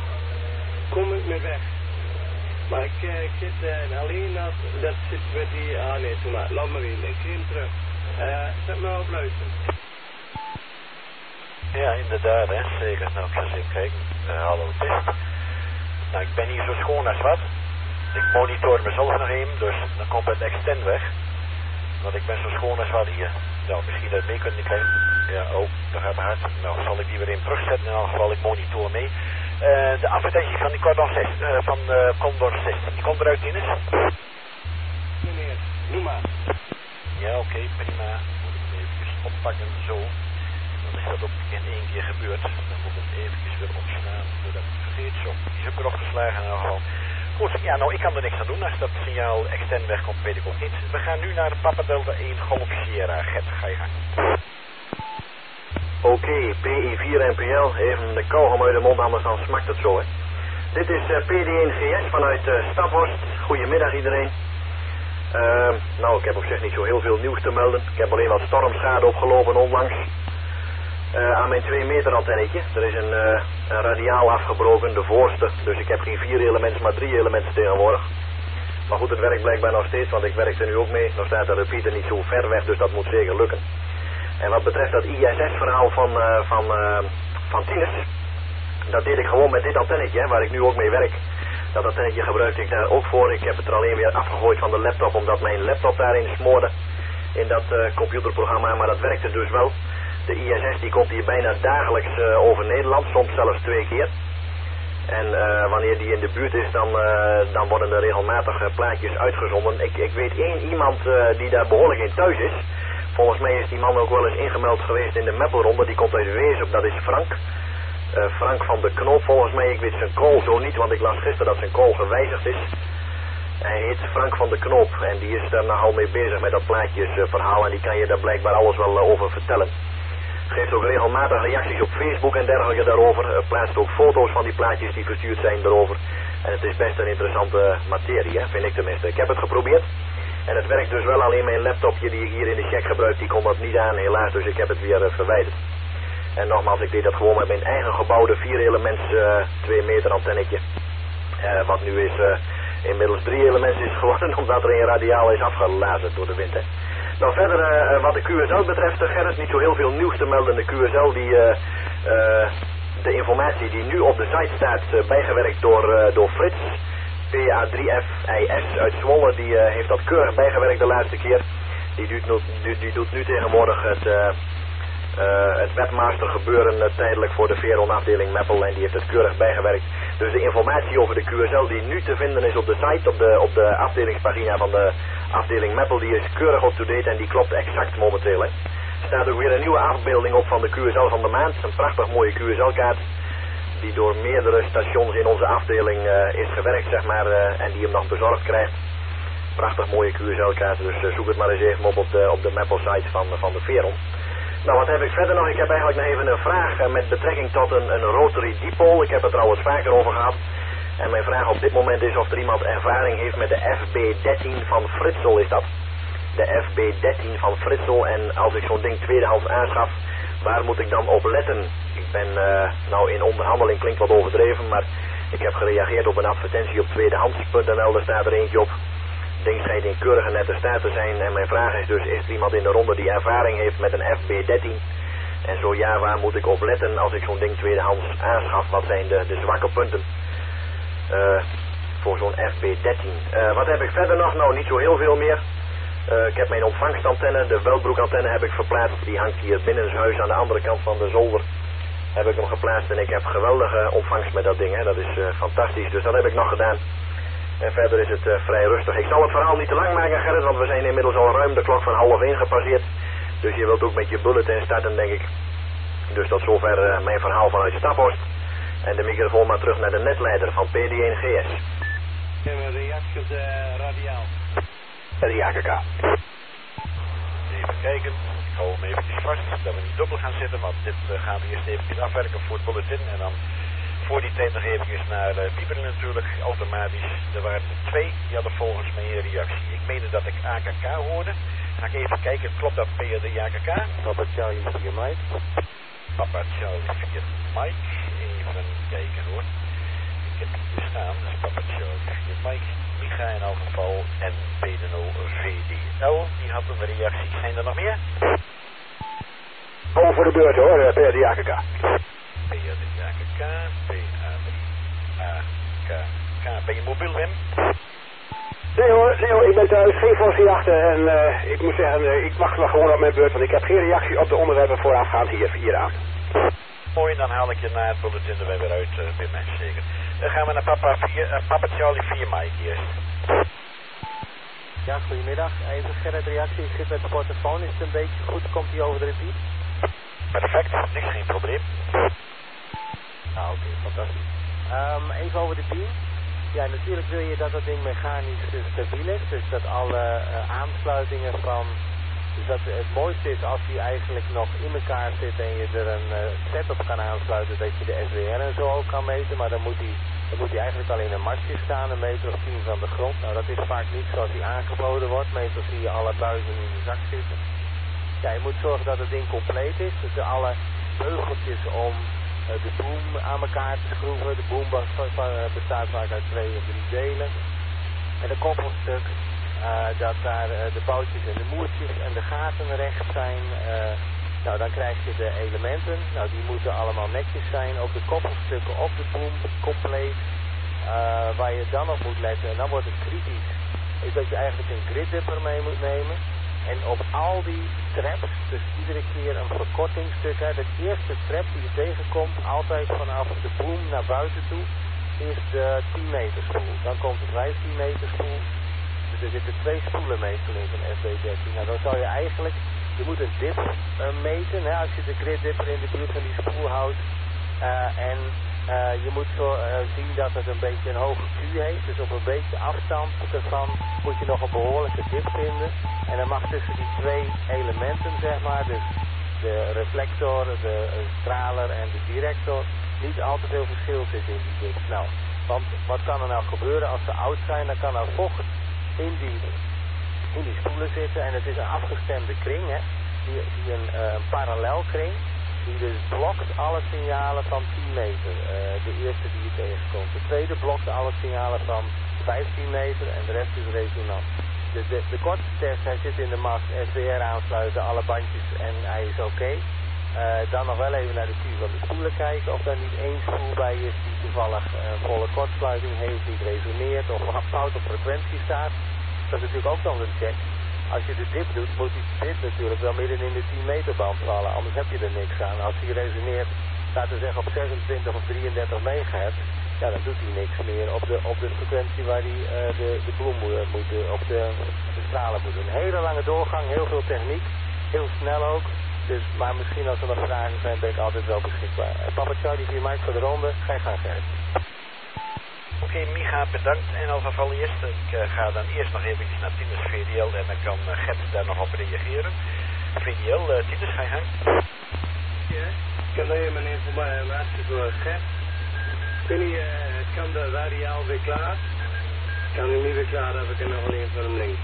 [SPEAKER 9] kom ik mee weg. Maar ik, uh, ik zit uh, alleen dat, dat zit met die, ah nee, toen maar, laat me weer, ik zie hem terug. Uh, zet me op luisteren.
[SPEAKER 1] Ja, inderdaad, hè, zeker. Nou, ik ga eens even kijken. Uh, hallo, test. Nou, ik ben hier zo schoon als wat. Ik monitor mezelf nog even, dus dan komt het extend weg. Want ik ben zo schoon als wat hier. Nou, misschien dat mee kunnen krijgen. Ja, oh, daar gaat het hard. Nou, zal ik die weer in terugzetten in elk geval. Ik monitor mee. Uh, de advertentie van die Condor zes, uh, van uh, Condor zestien, die komt eruit, Ines?
[SPEAKER 9] Meneer, doe maar.
[SPEAKER 1] Ja, oké, okay, prima. Moet ik het even oppakken, zo. Dan is dat ook in één keer gebeurd. Dan moet het eventjes weer opstaan, zodat ik het vergeet. Zo, die is ook weer opgeslagen in elk geval. Goed, ja, nou, ik kan er niks aan doen. Als dat signaal extern wegkomt, weet ik ook niet. We gaan nu naar de Papa Delta één Golf Sierra. Gert, ga je gang.
[SPEAKER 10] Oké, okay, P I vier N P L, even de kauwgom uit de mond, anders dan smakt het zo, hè. Dit is uh, P D één G S vanuit uh, Staphorst. Goedemiddag iedereen. Uh, nou, ik heb op zich niet zo heel veel nieuws te melden. Ik heb alleen wat stormschade opgelopen onlangs. Uh, aan mijn twee meter antennetje. Er is een, uh, een radiaal afgebroken, de voorste. Dus ik heb geen vier elements, maar drie elements tegenwoordig. Maar goed, het werkt blijkbaar nog steeds, want ik werk er nu ook mee. Nog staat de repeater niet zo ver weg, dus dat moet zeker lukken. En wat betreft dat I S S-verhaal van, uh, van, uh, van Tinus, dat deed ik gewoon met dit antennetje, hè, waar ik nu ook mee werk. Dat antennetje gebruikte ik daar ook voor. Ik heb het er alleen weer afgegooid van de laptop, omdat mijn laptop daarin smoorde. In dat uh, computerprogramma, maar dat werkte dus wel. De I S S die komt hier bijna dagelijks uh, over Nederland, soms zelfs twee keer. En uh, wanneer die in de buurt is, dan, uh, dan worden er regelmatig uh, plaatjes uitgezonden. Ik, ik weet één iemand uh, die daar behoorlijk in thuis is. Volgens mij is die man ook wel eens ingemeld geweest in de Meppelronde. Die komt uit Weesp, dat is Frank. Uh, Frank van de Knoop volgens mij. Ik weet zijn call zo niet, want ik las gisteren dat zijn call gewijzigd is. Hij heet Frank van de Knoop en die is daar nogal mee bezig met dat plaatjesverhaal. Uh, en die kan je daar blijkbaar alles wel uh, over vertellen. Geeft ook regelmatig reacties op Facebook en dergelijke daarover. Uh, plaatst ook foto's van die plaatjes die verstuurd zijn daarover. En het is best een interessante materie, hè, vind ik tenminste. Ik heb het geprobeerd. En het werkt dus wel, alleen mijn laptopje die ik hier in de check gebruik, die komt dat niet aan helaas. Dus ik heb het weer uh, verwijderd. En nogmaals, ik deed dat gewoon met mijn eigen gebouwde vier elements uh, twee meter antennetje. Uh, wat nu is uh, inmiddels drie elements is geworden, omdat er een radiaal is afgelazerd door de wind. Hè. Nou verder, uh, wat de Q S L betreft, uh, Gerrit, niet zo heel veel nieuws te melden. De Q S L, die, uh, uh, de informatie die nu op de site staat, uh, bijgewerkt door, uh, door Frits, P A drie F I S uit Zwolle, die uh, heeft dat keurig bijgewerkt de laatste keer. Die doet, die, die doet nu tegenwoordig het, uh, uh, het webmaster gebeuren uh, tijdelijk voor de Veron afdeling Meppel en die heeft het keurig bijgewerkt. Dus de informatie over de Q S L die nu te vinden is op de site, op de, op de afdelingspagina van de afdeling Meppel, die is keurig up-to-date en die klopt exact momenteel. Hè. Er staat ook weer een nieuwe afbeelding op van de Q S L van de maand, een prachtig mooie Q S L-kaart die door meerdere stations in onze afdeling uh, is gewerkt, zeg maar, uh, en die hem nog bezorgd krijgt. Prachtig mooie Q S L-kaart, dus uh, zoek het maar eens even op op de, op de Meppel-site van, van de Veron. Nou, wat heb ik verder nog? Ik heb eigenlijk nog even een vraag uh, met betrekking tot een, een rotary dipole. Ik heb het trouwens vaker over gehad. En mijn vraag op dit moment is of er iemand ervaring heeft met de F B dertien van Fritsel, is dat. De F B dertien van Fritsel, en als ik zo'n ding tweedehands aanschaf, waar moet ik dan op letten? Ik ben, uh, nou in onderhandeling klinkt wat overdreven, maar ik heb gereageerd op een advertentie op tweedehands punt n l, daar staat er eentje op. Het ding schijnt in keurige nette staat te zijn en mijn vraag is dus, is er iemand in de ronde die ervaring heeft met een F B dertien? En zo ja, waar moet ik op letten als ik zo'n ding tweedehands aanschaf? Wat zijn de, de zwakke punten uh, voor zo'n F B dertien? Uh, wat heb ik verder nog? Nou, niet zo heel veel meer. Uh, ik heb mijn ontvangstantenne, de Welbroekantenne heb ik verplaatst. Die hangt hier binnenshuis aan de andere kant van de zolder. Heb ik hem geplaatst en ik heb geweldige ontvangst met dat ding. Hè. Dat is uh, fantastisch, dus dat heb ik nog gedaan. En verder is het uh, vrij rustig. Ik zal het verhaal niet te lang maken, Gerrit, want we zijn inmiddels al ruim de klok van half één gepasseerd. Dus je wilt ook met je bulletin starten, denk ik. Dus tot zover uh, mijn verhaal vanuit Staphorst. En de microfoon maar terug naar de netleider van P D één G S.
[SPEAKER 9] Ik heb een reactie op de radiaal.
[SPEAKER 5] En die A K K.
[SPEAKER 1] Even kijken. Ik hou hem eventjes vast, dat we niet dubbel gaan zitten, want dit uh, gaan we eerst eventjes afwerken voor het bulletin. En dan voor die tijd nog eventjes naar uh, Pieperen natuurlijk, automatisch. Er waren er twee, die hadden volgens mij een reactie. Ik meende dat ik A K K hoorde. Ga ik even kijken, klopt dat P D A K K?
[SPEAKER 8] Papa Charlie vier Mike.
[SPEAKER 1] Papa Charlie vier Mike. Even kijken hoor. Ik heb hier staan, dus Papa Charlie vier Mike. Micha in elk geval en P D N O V D L. Die had een reactie. Zijn er nog meer?
[SPEAKER 5] Over de beurt hoor, P D A K K.
[SPEAKER 1] P D A K K, P A K K. Ben je mobiel, Wim?
[SPEAKER 5] Nee hoor, nee hoor, ik ben thuis, geen forsie achter en uh, ik moet zeggen, uh, ik wacht nog gewoon op mijn beurt, want ik heb geen reactie op de onderwerpen voorafgaand hier, hieraan.
[SPEAKER 1] Mooi, dan haal ik je na het bulletin er weer uit, uh, Wim, zeker. Dan gaan we naar papa, vier, uh, papa Charlie vier Mike eerst.
[SPEAKER 11] Ja, goedemiddag. Even Gerrit, reactie. Ik zit met de portofoon. Is het een beetje goed? Komt hij over de repeat?
[SPEAKER 1] Perfect, niks, geen probleem.
[SPEAKER 11] Nou, oké, okay, fantastisch. Um, even over de beam. Ja, natuurlijk wil je dat dat ding mechanisch stabiel is. Dus dat alle uh, aansluitingen van... Dus dat het mooiste is als die eigenlijk nog in elkaar zit en je er een uh, set op kan aansluiten dat je de S W R en zo ook kan meten. Maar dan moet die, dan moet die eigenlijk al in een mastje staan, een meter of tien van de grond. Nou, dat is vaak niet zoals die aangeboden wordt. Meestal zie je alle buizen in de zak zitten. Ja, je moet zorgen dat het ding compleet is. Dus alle beugeltjes om uh, de boom aan elkaar te schroeven. De boom bestaat vaak uit twee of drie delen. En de koppelstuk. Uh, dat daar uh, de boutjes en de moertjes en de gaten recht zijn. Uh, nou, dan krijg je de elementen. Nou, die moeten allemaal netjes zijn. Ook de koppelstukken op de boom compleet. Uh, waar je dan op moet letten, en dan wordt het kritisch, is dat je eigenlijk een griddipper mee moet nemen. En op al die traps, dus iedere keer een verkortingstuk uit. Het eerste trap die je tegenkomt, altijd vanaf de boom naar buiten toe, is de tien meter spoel. Dan komt de vijftien meter spoel. Dus er zitten twee spoelen meestal in van F B dertien. Nou, dan zou je eigenlijk, je moet een dip uh, meten, hè, als je de grid dipper in de buurt van die spoel houdt. Uh, en uh, je moet zo uh, zien dat het een beetje een hoge Q heeft. Dus op een beetje afstand ervan moet je nog een behoorlijke dip vinden. En dan mag tussen die twee elementen, zeg maar, dus de reflector, de uh, straler en de director, niet al te veel verschil zitten in die dip. Nou, want wat kan er nou gebeuren als ze oud zijn? Dan kan er vocht in die, in die spoelen zitten en het is een afgestemde kring, hè, die, die een, uh, een parallelkring, die dus blokt alle signalen van tien meter, uh, de eerste die je tegenkomt. De tweede blokt alle signalen van vijftien meter en de rest is resonant. De, de, de kortste test, hij zit in de mast, S B R aansluiten, alle bandjes en hij is oké. Okay. Uh, dan nog wel even naar de Q van de spoelen kijken of daar niet één spoel bij is die toevallig een volle kortsluiting heeft, niet resoneert of fout op frequentie staat. Dat is natuurlijk ook nog een check. Als je de dip doet, moet die dip natuurlijk wel midden in de tien meter band vallen, anders heb je er niks aan. Als die resoneert, laten we zeggen op zesentwintig of drieëndertig megahertz, ja, dan doet hij niks meer op de, op de frequentie waar hij uh, de, de bloem moet, moet op de, de stralen moet doen. Een hele lange doorgang, heel veel techniek, heel snel ook. Dus, maar misschien als er nog vragen zijn, ben ik altijd wel beschikbaar. Uh, Papa Charlie, vier Mike voor de ronde. Ga je gang, Gerrit.
[SPEAKER 1] Oké, okay, Micha, bedankt in elk geval eerst. Ik uh, ga dan eerst nog eventjes naar Tinus V D L en dan kan uh, Gert daar nog op reageren. V D L, uh, Tinus, ga je gang.
[SPEAKER 9] Ja, ik heb nog even een informatie voor Gert. Kun je, uh, kan de radiaal weer klaar? Kan hij niet weer klaar, heb ik er nog een een voor hem links.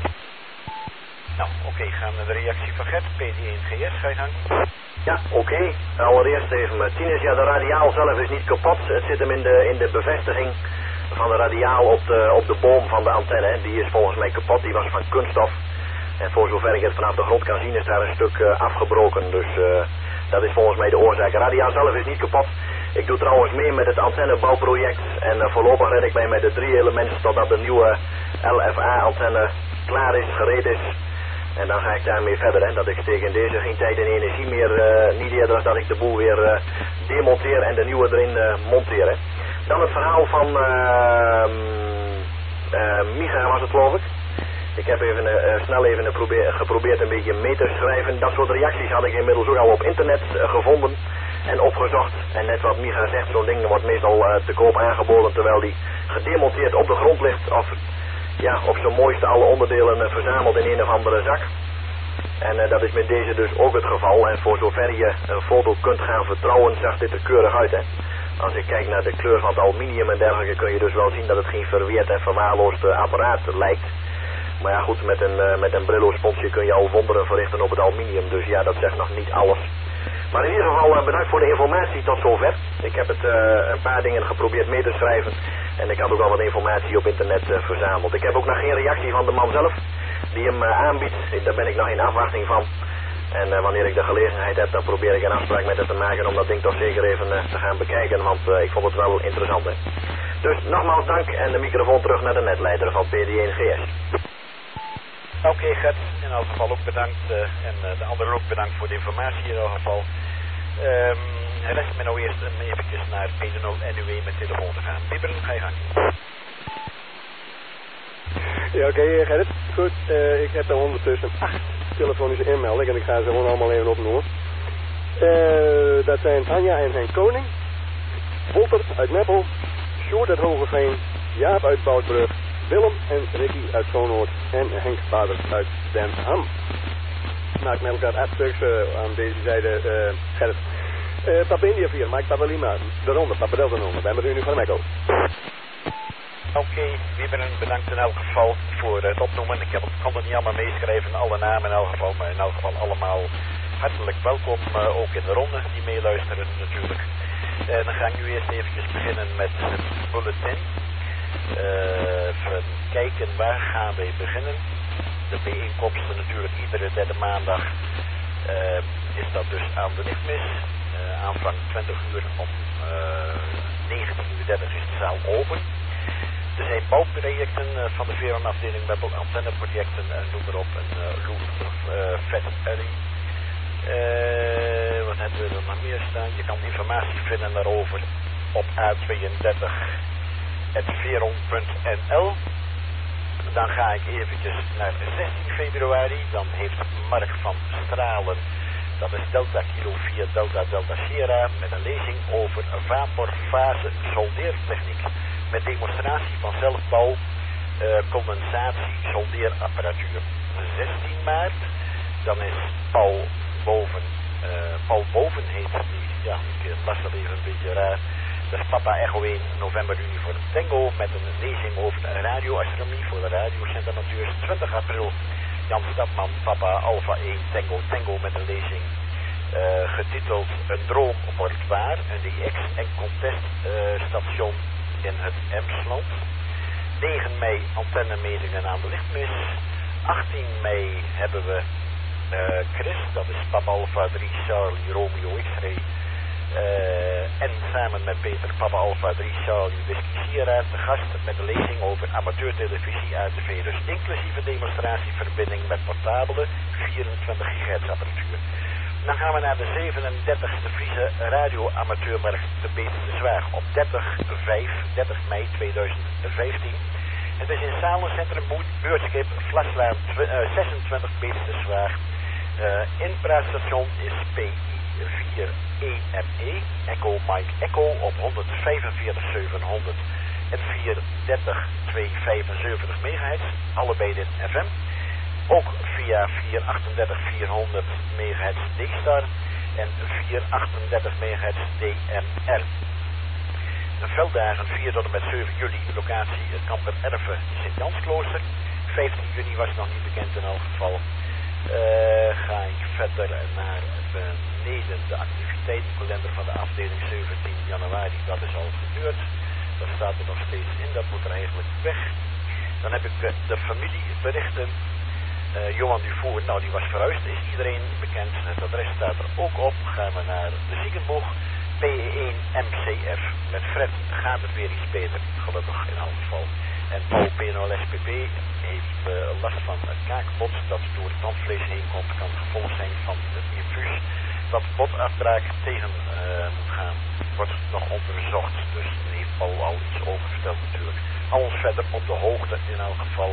[SPEAKER 1] Nou, oké, okay, gaan we naar de reactie van Gert, P D één G S, ga je gang.
[SPEAKER 10] Ja, oké. Okay. Allereerst even met Tinus. Ja, de radiaal zelf is niet kapot. Het zit hem in de, in de bevestiging van de radiaal op de, op de boom van de antenne. Die is volgens mij kapot. Die was van kunststof. En voor zover ik het vanaf de grond kan zien is daar een stuk uh, afgebroken. Dus uh, dat is volgens mij de oorzaak. De radiaal zelf is niet kapot. Ik doe trouwens mee met het antennebouwproject. En uh, voorlopig red ik mij met de drie elementen totdat de nieuwe L F A-antenne klaar is, gereed is. En dan ga ik daarmee verder, hè, dat ik tegen deze geen tijd en energie meer, uh, niet eerder dan dat ik de boel weer uh, demonteer en de nieuwe erin uh, monteer. Hè. Dan het verhaal van uh, uh, Micha was het, geloof ik. Ik heb even uh, snel even uh, probeer, geprobeerd een beetje mee te schrijven. Dat soort reacties had ik inmiddels ook al op internet uh, gevonden en opgezocht. En net wat Micha zegt, zo'n ding wordt meestal uh, te koop aangeboden terwijl die gedemonteerd op de grond ligt. Of ja, op zijn mooiste alle onderdelen uh, verzameld in een of andere zak. En uh, dat is met deze dus ook het geval. En voor zover je een foto kunt gaan vertrouwen, zag dit er keurig uit, hè. Als ik kijk naar de kleur van het aluminium en dergelijke, kun je dus wel zien dat het geen verweerd en verwaarloosd uh, apparaat lijkt. Maar ja goed, met een, uh, met een Brillo-sponsje kun je al wonderen verrichten op het aluminium. Dus ja, dat zegt nog niet alles. Maar in ieder geval uh, bedankt voor de informatie tot zover. Ik heb het uh, een paar dingen geprobeerd mee te schrijven. En ik had ook al wat informatie op internet uh, verzameld. Ik heb ook nog geen reactie van de man zelf die hem uh, aanbiedt. Daar ben ik nog in afwachting van. En uh, wanneer ik de gelegenheid heb, dan probeer ik een afspraak met hem te maken om dat ding toch zeker even uh, te gaan bekijken. Want uh, ik vond het wel interessant, hè. Dus nogmaals dank en de microfoon terug naar de netleider van P D één G S.
[SPEAKER 1] Oké, okay, Gert, in elk geval ook bedankt uh, en uh, de anderen ook bedankt voor de informatie in elk geval. Um, rest me nou eerst um, eventjes naar P D nul N U E met telefoon te gaan. Bibberen, ga je gang.
[SPEAKER 6] Ja, oké, okay, Gerrit. Goed, uh, ik heb er ondertussen acht telefonische inmeldingen en ik ga ze gewoon allemaal even opnoemen. Uh, dat zijn Anja en Henk Koning, Wolter uit Meppel, Sjoerd uit Hogeveen, Jaap uit Boudbrug, Willem en Ricky uit Schoonhoord en Henk Vader uit Den Ham. Nou, ik meld elkaar acht stuks uh, aan deze zijde, uh, Gerrit. Uh, Papa India vier, Mike Papa Lima, de ronde, Papa Delta ronde, bij me nu van de Mekko.
[SPEAKER 1] Oké, okay, Wieberen, bedankt in elk geval voor het opnoemen. Ik heb, kon het niet allemaal meeschrijven, alle namen in elk geval, maar in elk geval allemaal hartelijk welkom, uh, ook in de ronde die meeluisteren natuurlijk. Uh, dan ga ik nu eerst eventjes beginnen met het bulletin. Uh, even kijken, waar gaan we beginnen? De bijeenkomsten natuurlijk iedere derde maandag uh, is dat dus aan de lichtmis. Uh, aanvang twintig uur, om uh, negentien uur dertig is de zaal open. Er zijn bouwprojecten uh, van de Veron-afdeling met antenneprojecten, uh, noem maar op, een uh, Loef uh, Vet Ellie. Uh, wat hebben we er nog meer staan? Je kan informatie vinden daarover op A tweeëndertig punt veron punt n l. Dan ga ik eventjes naar zestien februari. Dan heeft Mark van Stralen, dat is Delta Kilo vier Delta Delta Sierra, met een lezing over vaporfase soldeertechniek. Met demonstratie van zelfbouw, uh, condensatie, soldeerapparatuur. zestien maart, dan is Paul Boven, uh, Paul Boven heet die, ja, ik las dat even een beetje raar. Dat is Papa Echo één November Unie voor de Tango, met een lezing over de radioastronomie voor de radiocentramateurs. twintig april, Jan Stadman, Papa Alpha één Tango Tango, met een lezing uh, getiteld Een droom wordt waar, een D X en contest uh, station in het Emsland. negen mei antennemetingen aan de lichtmis. achttien mei hebben we uh, Chris, dat is Papa Alpha drie Charlie Romeo X-ray. Uh, en samen met Peter Papa Alpha drie Charlie Whisky Sierra te gast met een lezing over amateurtelevisie A T V. Dus inclusieve demonstratieverbinding met portabele vierentwintig gigahertz apparatuur. Dan gaan we naar de zevenendertigste Friese radioamateurmarkt te Beterse Zwaag op dertig mei tweeduizend vijftien. Het is in Salencentrum Beurtskip Vlaslaan zesentwintig Beterse Zwaag. Uh, inpraatstation is P I vier E M E, Echo Mike Echo op honderdvijfenveertig zevenhonderd en vierhonderddertig tweehonderdvijfenzeventig megahertz, allebei dit F M. Ook via vierhonderdachtendertig vierhonderd megahertz D-Star en vierhonderdachtendertig megahertz D M R. De velddagen vier tot en met zeven juli, locatie het Kamper Erven Sint-Jansklooster. vijftien juni was nog niet bekend in elk geval. Uh, ga ik verder naar beneden de activiteitenkalender van de afdeling zeventien januari. Dat is al gebeurd. Dat staat er nog steeds in. Dat moet er eigenlijk weg. Dan heb ik uh, de familieberichten. Uh, Johan Dufour, nou die was verhuisd. Is iedereen bekend. Het adres staat er ook op. Gaan we naar de ziekenboeg. P E één M C F. Met Fred gaat het weer iets beter. Gelukkig in elk geval. En Paul P N L S P P heeft uh, last van een kaakbot dat door het tandvlees heen komt. Kan het gevolg zijn van het infuus dat botafbraak tegen uh, moet gaan. Wordt nog onderzocht. Dus daar heeft Paul al iets over verteld natuurlijk. Al ons verder op de hoogte in elk geval.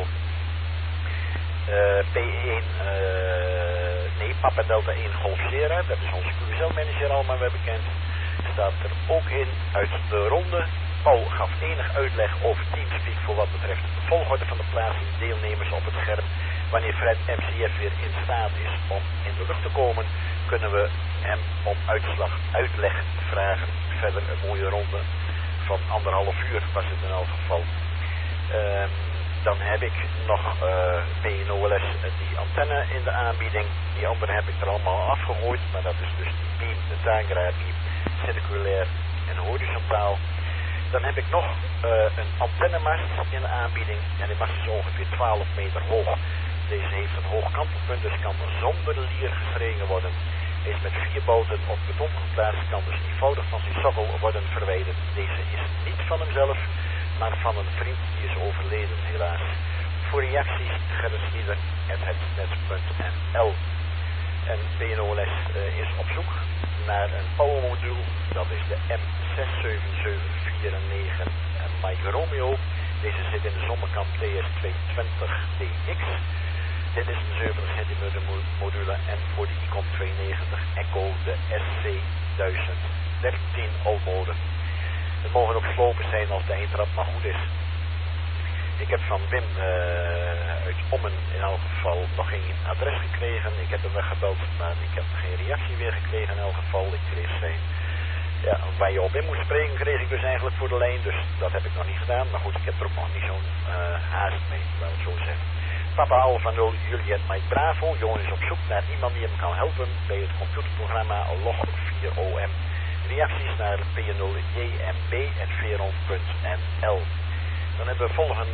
[SPEAKER 1] Uh, P één, uh, nee, Papa Delta één Golf Sierra, dat is onze Q S L-manager al maar weer bekend. Staat er ook in uit de ronde. Paul gaf enig uitleg over Teamspeak voor wat betreft de volgorde van de plaatsing deelnemers op het scherm. Wanneer Fred M C F weer in staat is om in de lucht te komen, kunnen we hem om uitslag, uitleg vragen. Verder een mooie ronde van anderhalf uur was het in elk geval. Uh, dan heb ik nog uh, P N O L S uh, die antenne in de aanbieding. Die andere heb ik er allemaal afgegooid, maar dat is dus die beam, de Tangra beam, circulair en horizontaal. Dan heb ik nog uh, een antennemast in de aanbieding en die mast is ongeveer twaalf meter hoog. Deze heeft een hoog kantelpunt, dus kan zonder lier gestregen worden. Hij is met vier boten op beton geplaatst, kan dus eenvoudig van zijn sokkel worden verwijderd. Deze is niet van hemzelf, maar van een vriend die is overleden helaas. Voor reacties geritslieden at hetnet punt n l. En P N O L S uh, is op zoek naar een powermodule, dat is de M zes zeven zeven vier negen Mike Romeo. Deze zit in de Zonnekamp T S tweehonderdtwintig D X. Dit is een zeventig centimeter module en voor de Icon tweeënnegentig Echo de S C duizend dertien oudmode. Het mogen ook slopen zijn als de eindtrap maar goed is. Ik heb van Wim uh, uit Ommen in elk geval nog geen adres gekregen. Ik heb hem weggebeld, maar ik heb geen reactie weer gekregen in elk geval. Ik kreeg zijn, ja, waar je op in moest spreken kreeg ik dus eigenlijk voor de lijn. Dus dat heb ik nog niet gedaan. Maar goed, ik heb er ook nog niet zo'n uh, haast mee, laat ik het zo zeggen. Papa Alpha nul Juliet Mike Bravo. Johan is op zoek naar iemand die hem kan helpen bij het computerprogramma Log vier O M. Reacties naar P nul J M B at veron punt n l. Dan hebben we volgende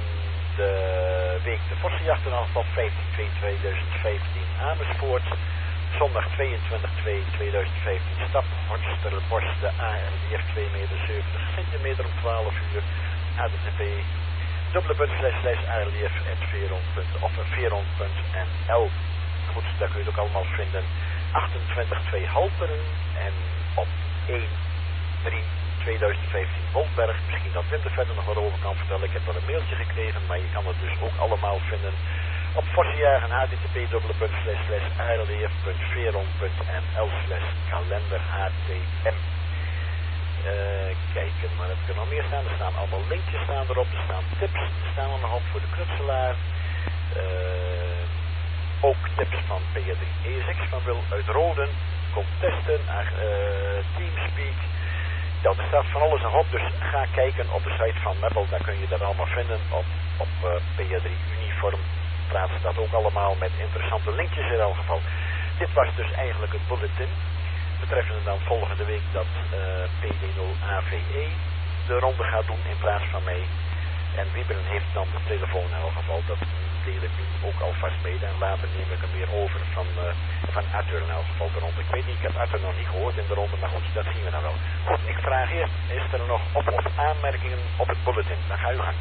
[SPEAKER 1] week de Vossenjacht in afval vijftien twee tweeduizend vijftien Amersfoort. Zondag tweeëntwintig twee tweeduizend vijftien Stap, Horsterborst, de A R D F twee meter zeventig centimeter om twaalf uur. H T T P dubbele punt slash slash airleef at veron punt of veron punt n l. Goed, daar kun je het ook allemaal vinden. achtentwintig twee Halteren en op één drie tweeduizend vijftien Wolfberg. Misschien dat Winter verder nog wat over kan vertellen. Ik heb wel een mailtje gekregen, maar je kan het dus ook allemaal vinden op Vossenjagen h t t p dubbele punt slash slash airleef punt veron punt n l slash kalender h t m. Uh, kijken, maar heb ik er nog meer staan? Er staan allemaal linkjes staan erop, er staan tips, er staan er nog op voor de knutselaar. Uh, ook tips van P R drie E six van Wil uit Roden, contesten, uh, Teamspeak. Dat er staat van alles nog op, dus ga kijken op de site van Meppel, daar kun je dat allemaal vinden. Op, op uh, P R drie Uniform praat dat ook allemaal met interessante linkjes in elk geval. Dit was dus eigenlijk het bulletin. Betreffende dan volgende week dat uh, P D nul A V E de ronde gaat doen in plaats van mij. En Wieberen heeft dan de telefoon in elk geval. Dat deel ik nu ook alvast mee. En later neem ik hem weer over van, uh, van Arthur in elk geval de ronde. Ik weet niet, ik heb Arthur nog niet gehoord in de ronde, maar goed, dat zien we dan wel. Goed, ik vraag eerst, is er nog op- of aanmerkingen op het bulletin? Dan ga u gang.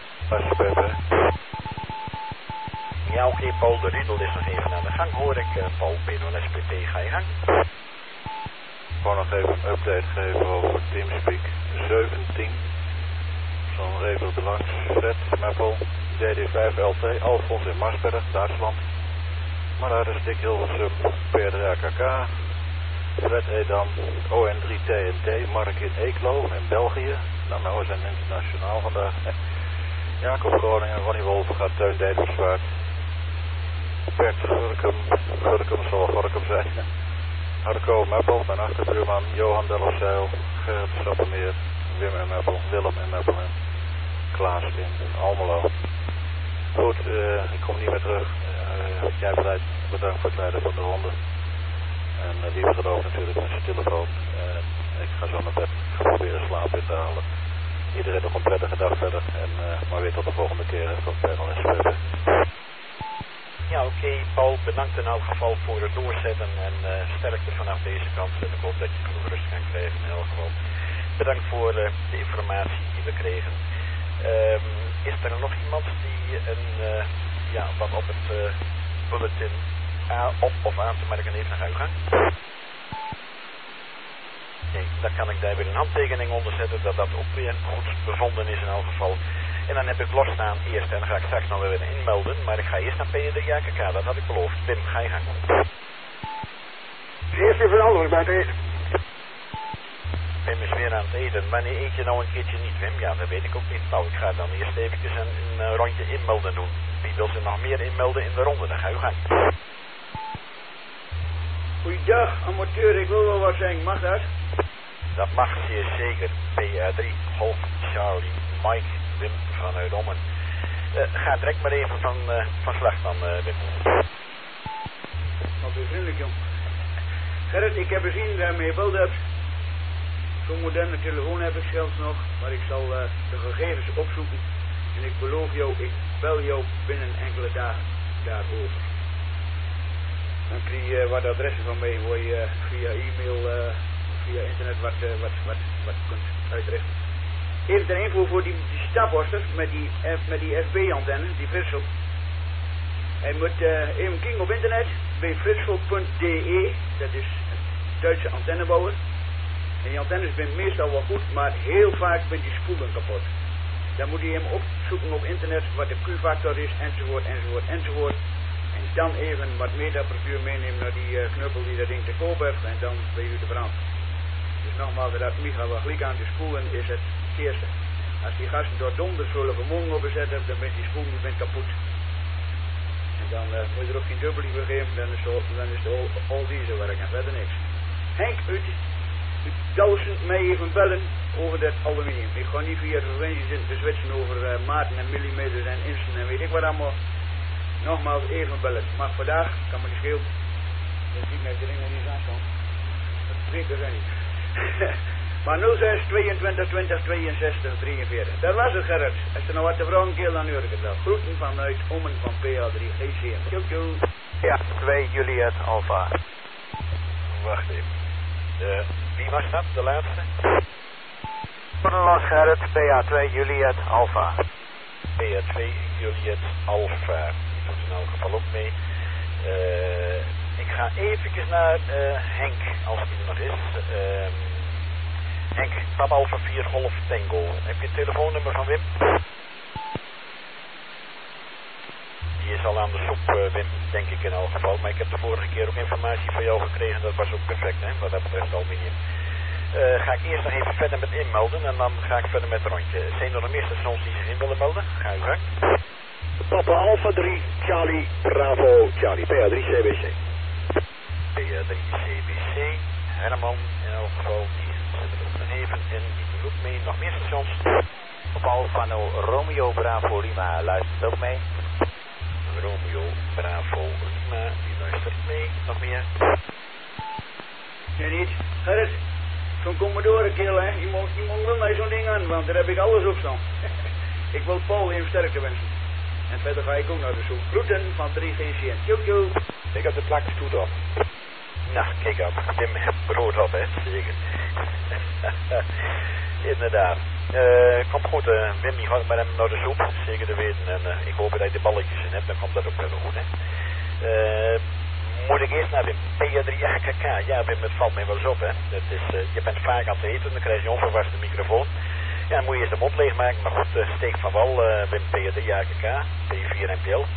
[SPEAKER 1] Ja, oké, okay, Paul de Riedel is nog even aan de gang, hoor ik. Uh, Paul P nul S P P, ga je gang.
[SPEAKER 2] Gewoon nog even een update geven over Teamspeak zeventien. Zo'n regelde langs Fred, Meppel, D D vijf L T, Alfons in Marsberg, Duitsland. Maar daar is Dick Hilversum, P R drie A K K, Fred Edam, O N drie T N T, Mark in Eeklo in België. Nou, nou, we zijn internationaal vandaag. Jacob Groningen, Ronnie Wolf gaat Teun Dederswaard. Bert Gurkum, Gurkum zal Gurkum zijn. Harco Meppel, mijn achterbuurman, Johan Dellerzeil, Gerrit Sappemeer, Wim en Meppel, Willem en Meppel en Klaas in Almelo. Goed, uh, ik kom niet meer terug. Uh, jij bedankt, bedankt voor het leiden van de ronde. En uh, die gaat ook natuurlijk met zijn telefoon. Uh, ik ga zo naar bed, ik ga proberen slaap in te halen. Iedereen nog een prettige dag verder en uh, maar weer tot de volgende keer van Panel en Spreppen.
[SPEAKER 1] Ja, oké, okay, Paul, bedankt in elk geval voor het doorzetten en uh, sterkte vanaf deze kant. En ik hoop dat je genoeg rust kan krijgen in elk geval. Bedankt voor uh, de informatie die we kregen. Um, is er nog iemand die een, uh, ja, wat op het uh, bulletin a- op of aan te merken heeft naar gang? Nee, dan kan ik daar weer een handtekening onder zetten dat dat ook weer goed bevonden is in elk geval. En dan heb ik losstaan eerst en dan ga ik straks nog weer inmelden. Maar ik ga eerst naar P R drie A K K, dat had ik beloofd. Pim, ga je gang.
[SPEAKER 3] Eerst even veranderen bij het eten.
[SPEAKER 1] Pim is weer aan het eten. Wanneer eet je nou een keertje niet, Wim? Ja, dat weet ik ook niet. Nou, ik ga dan eerst even een, een rondje inmelden doen. Wie wil zich nog meer inmelden in de ronde? Dan ga je gang.
[SPEAKER 12] Goeiedag, amateur. Ik wil wel wat zeggen. Mag dat?
[SPEAKER 1] Dat mag zeer zeker. P R drie, Golf, Charlie, Mike, Wim vanuit Ommen. Uh, ga direct maar even van, uh, van slag van uh, Wim.
[SPEAKER 12] Wat vriendelijk, jong. Gerrit, ik heb gezien dat je gebeld hebt. Zo'n moderne telefoon heb ik zelfs nog, maar ik zal uh, de gegevens opzoeken. En ik beloof jou, ik bel jou binnen enkele dagen daarover. Dan krijg je uh, wat adressen van mij, waar je uh, via e-mail, uh, via internet wat, uh, wat, wat, wat kunt uitrichten. Even ter info voor die, die stapworsters met die, met die F B-antenne, die Fritsel. Hij moet uh, even kijken op internet bij fritsel punt d e, dat is een Duitse antennebouwer. En die antennes zijn meestal wel goed, maar heel vaak zijn die spoelen kapot. Dan moet je hem opzoeken op internet wat de Q-factor is, enzovoort, enzovoort, enzovoort. En dan even wat meetapparatuur meenemen naar die uh, knuppel die dat ding te koop heeft en dan bij u de brand. Dus nogmaals, dat Michael wat gelijk aan de spoelen is het eerste. Als die gasten door donder zullen vermogen op bezet hebben, dan bent die spoel niet kapot. En dan uh, moet je er ook geen dubbelie voor geven, dan is het, dan is het all, all deze werk en verder niks. Henk, u, u duizend mij even bellen over dat aluminium. Ik ga niet via de provincie zitten bezwitsen over uh, maten en millimeters en insten en weet ik wat allemaal. Nogmaals even bellen. Maar vandaag kan me niet schelen. Dan zie ik mij de dingen niet aanstaan. Dat drinken zijn niet. Maar nul zes tweeëntwintig twintig tweeënzestig drieënveertig. Dat was het, Gerrit. Als er nog wat te vragen keel, dan hoor ik het wel. Groeten vanuit Ommen van P A drie G C M. Tjoe tjoe.
[SPEAKER 1] Ja, twee Juliet Alpha. Wacht even. De, wie was dat, de laatste?
[SPEAKER 11] Goedendag Gerrit, P A twee Juliet Alpha.
[SPEAKER 1] P R twee Juliet Alpha. Die doet in elk geval ook mee. Uh, ik ga eventjes naar uh, Henk, als die er nog is. Uh, Henk, Papa Alpha vier Golf Tango. Heb je het telefoonnummer van Wim? Die is al aan de soep, uh, Wim, denk ik in elk geval. Maar ik heb de vorige keer ook informatie van jou gekregen. Dat was ook perfect, hè, wat dat betreft aluminium. Uh, ga ik eerst nog even verder met inmelden en dan ga ik verder met het rondje. Zijn er nog meer stations die zich in willen melden? Ga u gang.
[SPEAKER 6] Papa Alpha drie, Charlie, Bravo, Charlie, P R drie C B C.
[SPEAKER 1] P R drie C B C, Herman in elk geval, die zit er ook nog even in, die doet ook mee. Nog meer stations?
[SPEAKER 11] Papa Alpha nul, Romeo, Bravo, Lima, luistert ook mee.
[SPEAKER 1] Romeo, Bravo, Lima, die luistert mee. Nog meer?
[SPEAKER 12] Ja, niet. Gerrit, zo'n Commodore kill, hè. Iemand, iemand wil mij zo'n ding aan, want daar heb ik alles op staan. Ik wil Paul even sterkte wensen. En verder ga ik ook naar de zoek. Groeten van drie G C N. Tjoek, tjoek.
[SPEAKER 1] Ik heb de plakstoet op. Nou, kijk op. Wim heeft brood op, hè. Zeker. Inderdaad. Uh, komt goed, uh, Wim, die gaat met hem naar de soep. Zeker te weten. En uh, ik hoop dat hij de balletjes in hebt. Dan komt dat ook wel goed, hè. Uh, moet ik eerst naar Wim. P R drie A K K. Ja, Wim, het valt mij wel eens op, hè. Dat is, uh, je bent vaak aan het eten. Dan krijg je een onverwachte microfoon. Ja, dan moet je eerst de mond leegmaken. Maar goed, uh, steek van wal, uh, Wim, P R drie A K K. P vier N P L.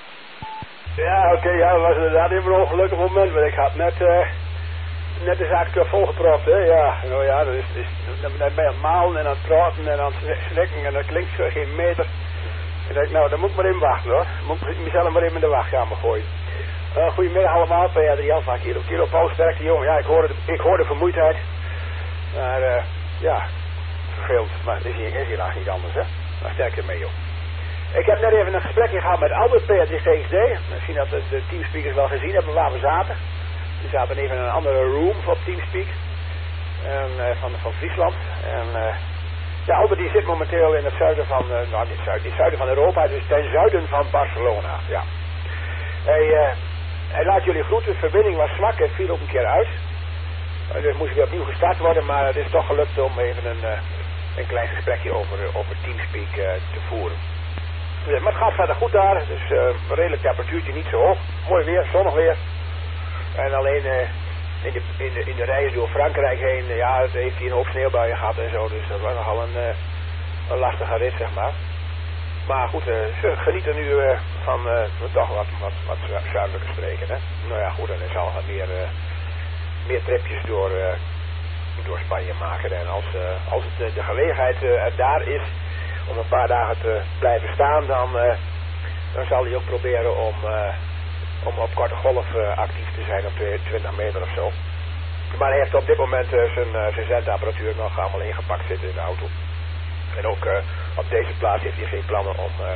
[SPEAKER 5] Ja, oké, okay, ja, dat was inderdaad even een ongelukkig moment. Want ik had net, uh, net de zaak volgepropt, hè. Ja, nou ja, dat is, is, dan ben je aan het malen en aan het praten en aan het slikken en dat klinkt zo geen meter. Ik denk, nou, dan moet ik maar in wachten, hoor. Dan moet ik mezelf maar even in de wachtkamer gooien. Uh, goedemiddag allemaal, P R drie Alpha, kilo, kilo Paul, sterkte jongen. Ja, ik hoorde, ik hoorde vermoeidheid. Maar, uh, ja, vervelend. Maar het is hier, is hier eigenlijk niet anders, hè. Maar sterkte mee, joh. Ik heb net even een gesprekje gehad met Albert, P R drie G X D. Misschien dat de, de teamspeakers wel gezien hebben waar we zaten. Die zaten even in een andere room op Teamspeak. En, uh, van, van Friesland. En uh, ja, Albert die zit momenteel in het zuiden van, uh, nou niet zuiden, niet zuiden van Europa, dus ten zuiden van Barcelona. Ja. Hij, uh, hij laat jullie groeten, de verbinding was zwak en viel ook een keer uit. Uh, dus moest weer opnieuw gestart worden, maar het is toch gelukt om even een, uh, een klein gesprekje over, over Teamspeak uh, te voeren. Ja, maar het gaat verder goed daar, dus uh, redelijk temperatuurtje niet zo hoog. Mooi weer, zonnig weer. En alleen uh, in, de, in, de, in de reizen door Frankrijk heen, uh, ja, het heeft hij een hoop sneeuwbuien gehad en zo. Dus dat was nogal een, uh, een lastige rit, zeg maar. Maar goed, uh, ze genieten nu uh, van uh, toch wat, wat, wat zuidelijke streken, hè. Nou ja, goed, dan zal gaan meer, uh, meer tripjes door, uh, door Spanje maken. En als, uh, als het, uh, de gelegenheid uh, er daar is om een paar dagen te blijven staan, dan, uh, dan zal hij ook proberen om, uh, om op korte golf uh, actief te zijn op twintig meter of zo. Maar hij heeft op dit moment uh, zijn, uh, zijn zendapparatuur nog allemaal ingepakt zitten in de auto. En ook uh, op deze plaats heeft hij geen plannen om, uh,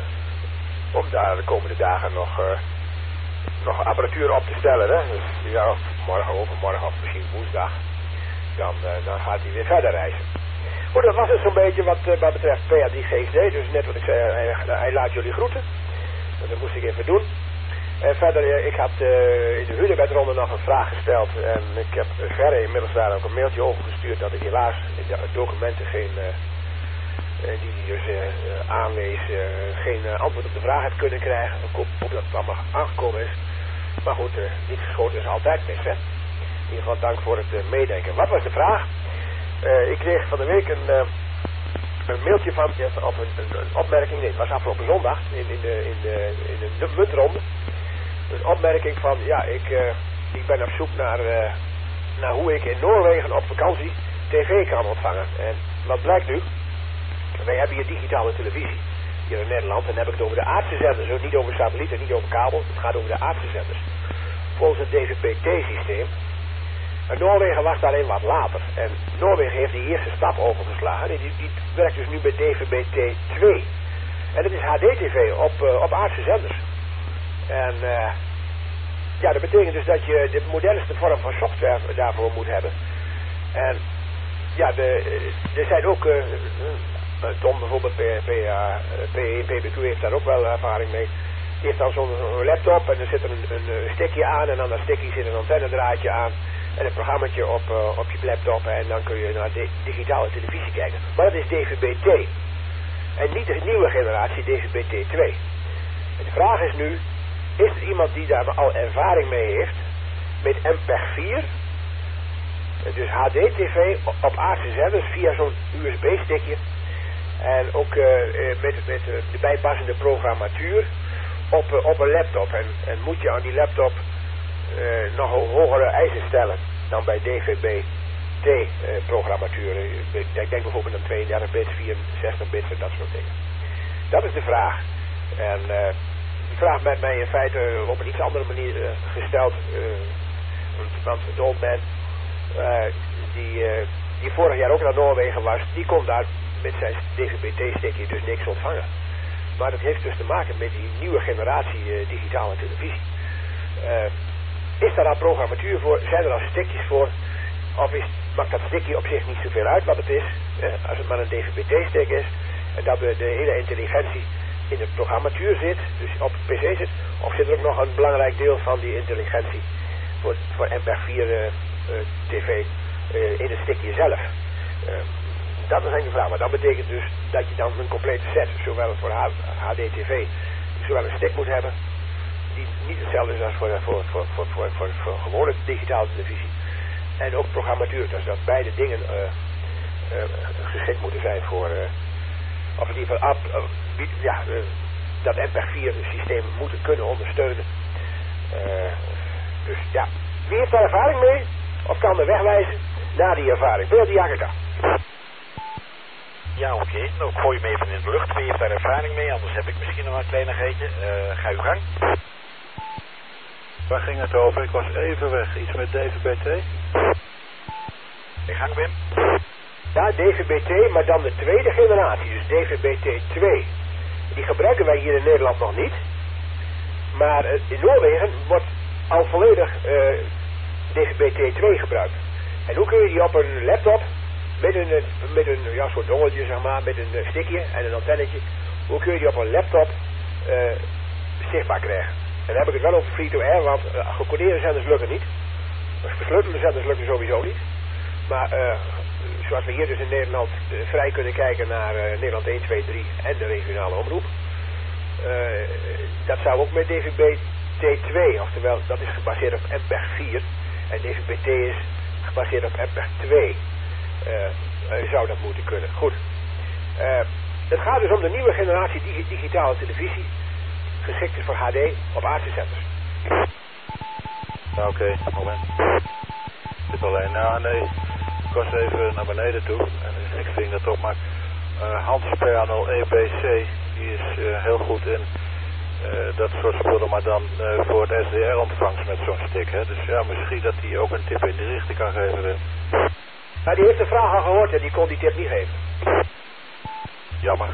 [SPEAKER 5] om daar de komende dagen nog, uh, nog apparatuur op te stellen. Hè? Dus ja, morgen, overmorgen of misschien woensdag, dan, uh, dan gaat hij weer verder reizen. Goed, dat was het zo'n beetje wat, uh, wat betreft P R drie G X D. Dus net wat ik zei, hij, hij laat jullie groeten. Dus dat moest ik even doen. En verder, uh, ik had uh, in de Hunebedronde nog een vraag gesteld. En ik heb uh, Gerre inmiddels daar ook een mailtje over gestuurd dat ik helaas in de documenten geen, uh, uh, die hij dus uh, aanwees, uh, geen uh, antwoord op de vraag heb kunnen krijgen. Ik hoop dat het allemaal aangekomen is. Maar goed, uh, niet geschoten is altijd mis, hè. In ieder geval dank voor het uh, meedenken. Wat was de vraag? Uh, ik kreeg van de week een, uh, een mailtje van, ja, of een, een, een opmerking, nee, het was afgelopen zondag, in, in, de, in, de, in de muntronde. Een opmerking van, ja, ik, uh, ik ben op zoek naar, uh, naar hoe ik in Noorwegen op vakantie tv kan ontvangen. En wat blijkt nu? Wij hebben hier digitale televisie, hier in Nederland, en dan heb ik het over de aardse zenders, ook niet over satellieten, niet over kabel, het gaat over de aardse zenders. Volgens het D V B T-systeem. En Noorwegen was daarin wat later. En Noorwegen heeft die eerste stap overgeslagen. Die, die, die werkt dus nu bij D V B T twee. En dat is H D T V op, uh, op aardse zenders. En uh, ja, dat betekent dus dat je de modernste vorm van software daarvoor moet hebben. En ja, de, er zijn ook, uh, uh, Tom bijvoorbeeld, P één, P B Q heeft daar ook wel ervaring mee. Die heeft dan zo'n laptop en er zit er een, een stickje aan en aan dat stickje zit een antennedraadje aan. En een programmaatje op, uh, op je laptop en dan kun je naar de digitale televisie kijken. Maar dat is D V B T.
[SPEAKER 3] En niet de nieuwe generatie D V B T twee. En de vraag is nu, is er iemand die daar al ervaring mee heeft met M P E G vier, dus H D T V op aardse zenders via zo'n U S B-stickje en ook uh, met, met uh, de bijpassende programmatuur op, uh, op een laptop. En, en moet je aan die laptop uh, nog hogere eisen stellen dan bij D V B T-programmatuur. Uh, ik denk bijvoorbeeld aan tweeëndertig bits, vierenzestig bits en dat soort dingen. Dat is de vraag. En uh, die vraag werd mij in feite op een iets andere manier uh, gesteld. Uh, want de old man, uh, die, uh, die vorig jaar ook naar Noorwegen was, die kon daar met zijn D V B T-stickje dus niks ontvangen. Maar dat heeft dus te maken met die nieuwe generatie uh, digitale televisie. Uh, is daar al programmatuur voor? Zijn er al stickjes voor? Of is, maakt dat stickje op zich niet zoveel uit wat het is, uh, als het maar een D V B T-stick is, en dat de, de hele intelligentie in de programmatuur zit, dus op de pc zit, of zit er ook nog een belangrijk deel van die intelligentie voor, voor M P E G vier uh, uh, tv uh, in het stickje zelf? Uh, dat is eigenlijk de vraag, maar dat betekent dus dat je dan een complete set, zowel voor H D T V, zowel een stick moet hebben, die niet hetzelfde is als voor, voor, voor, voor, voor, voor, voor gewone digitale televisie. En ook programmatuur, dus dat beide dingen uh, uh, geschikt moeten zijn voor, uh, of in ieder geval, uh, ja, uh, dat M P E G vier systeem moeten kunnen ondersteunen. Uh, dus ja, wie heeft daar ervaring mee? Of kan er wegwijzen naar die ervaring? Wil die Agata?
[SPEAKER 1] Ja, oké. Okay. Nou, ik gooi hem even in de lucht. Wie heeft daar ervaring mee? Anders heb ik misschien nog een kleinigheidje. Uh, ga uw gang.
[SPEAKER 2] Waar ging het over? Ik was even weg. Iets met D V B T?
[SPEAKER 1] In gang, Wim.
[SPEAKER 3] Ja, D V B T, maar dan de tweede generatie. Dus D V B T twee. Die gebruiken wij hier in Nederland nog niet. Maar uh, in Noorwegen wordt al volledig uh, D V B T twee gebruikt. En hoe kun je die op een laptop met een, met een ja, soort dongetje, zeg maar, met een stickje en een antennetje, hoe kun je die op een laptop uh, zichtbaar krijgen? En dan heb ik het wel over free-to-air, want uh, gecodeerde zenders lukken niet. Versleutelde zenders lukken sowieso niet. Maar uh, zoals we hier dus in Nederland uh, vrij kunnen kijken naar uh, Nederland één, twee, drie en de regionale omroep. Uh, dat zou ook met D V B T twee, oftewel dat is gebaseerd op M P E G vier. En D V B T is gebaseerd op M P E G twee. Uh, uh, zou dat moeten kunnen. Goed. Uh, het gaat dus om de nieuwe generatie dig digitale televisie, geschikt is voor H D op aardse zenders.
[SPEAKER 2] Nou, oké, okay, moment. Dit alleen, nou nee, ik was even naar beneden toe en ik ving dat op, maar uh, Hans Panel E B C, die is uh, heel goed in uh, dat soort spullen, maar dan uh, voor het S D R-ontvangst met zo'n stick, hè. Dus ja, misschien dat hij ook een tip in de richting kan geven. Hè.
[SPEAKER 3] Nou, die heeft de vraag al gehoord en die kon die tip niet geven.
[SPEAKER 2] Jammer.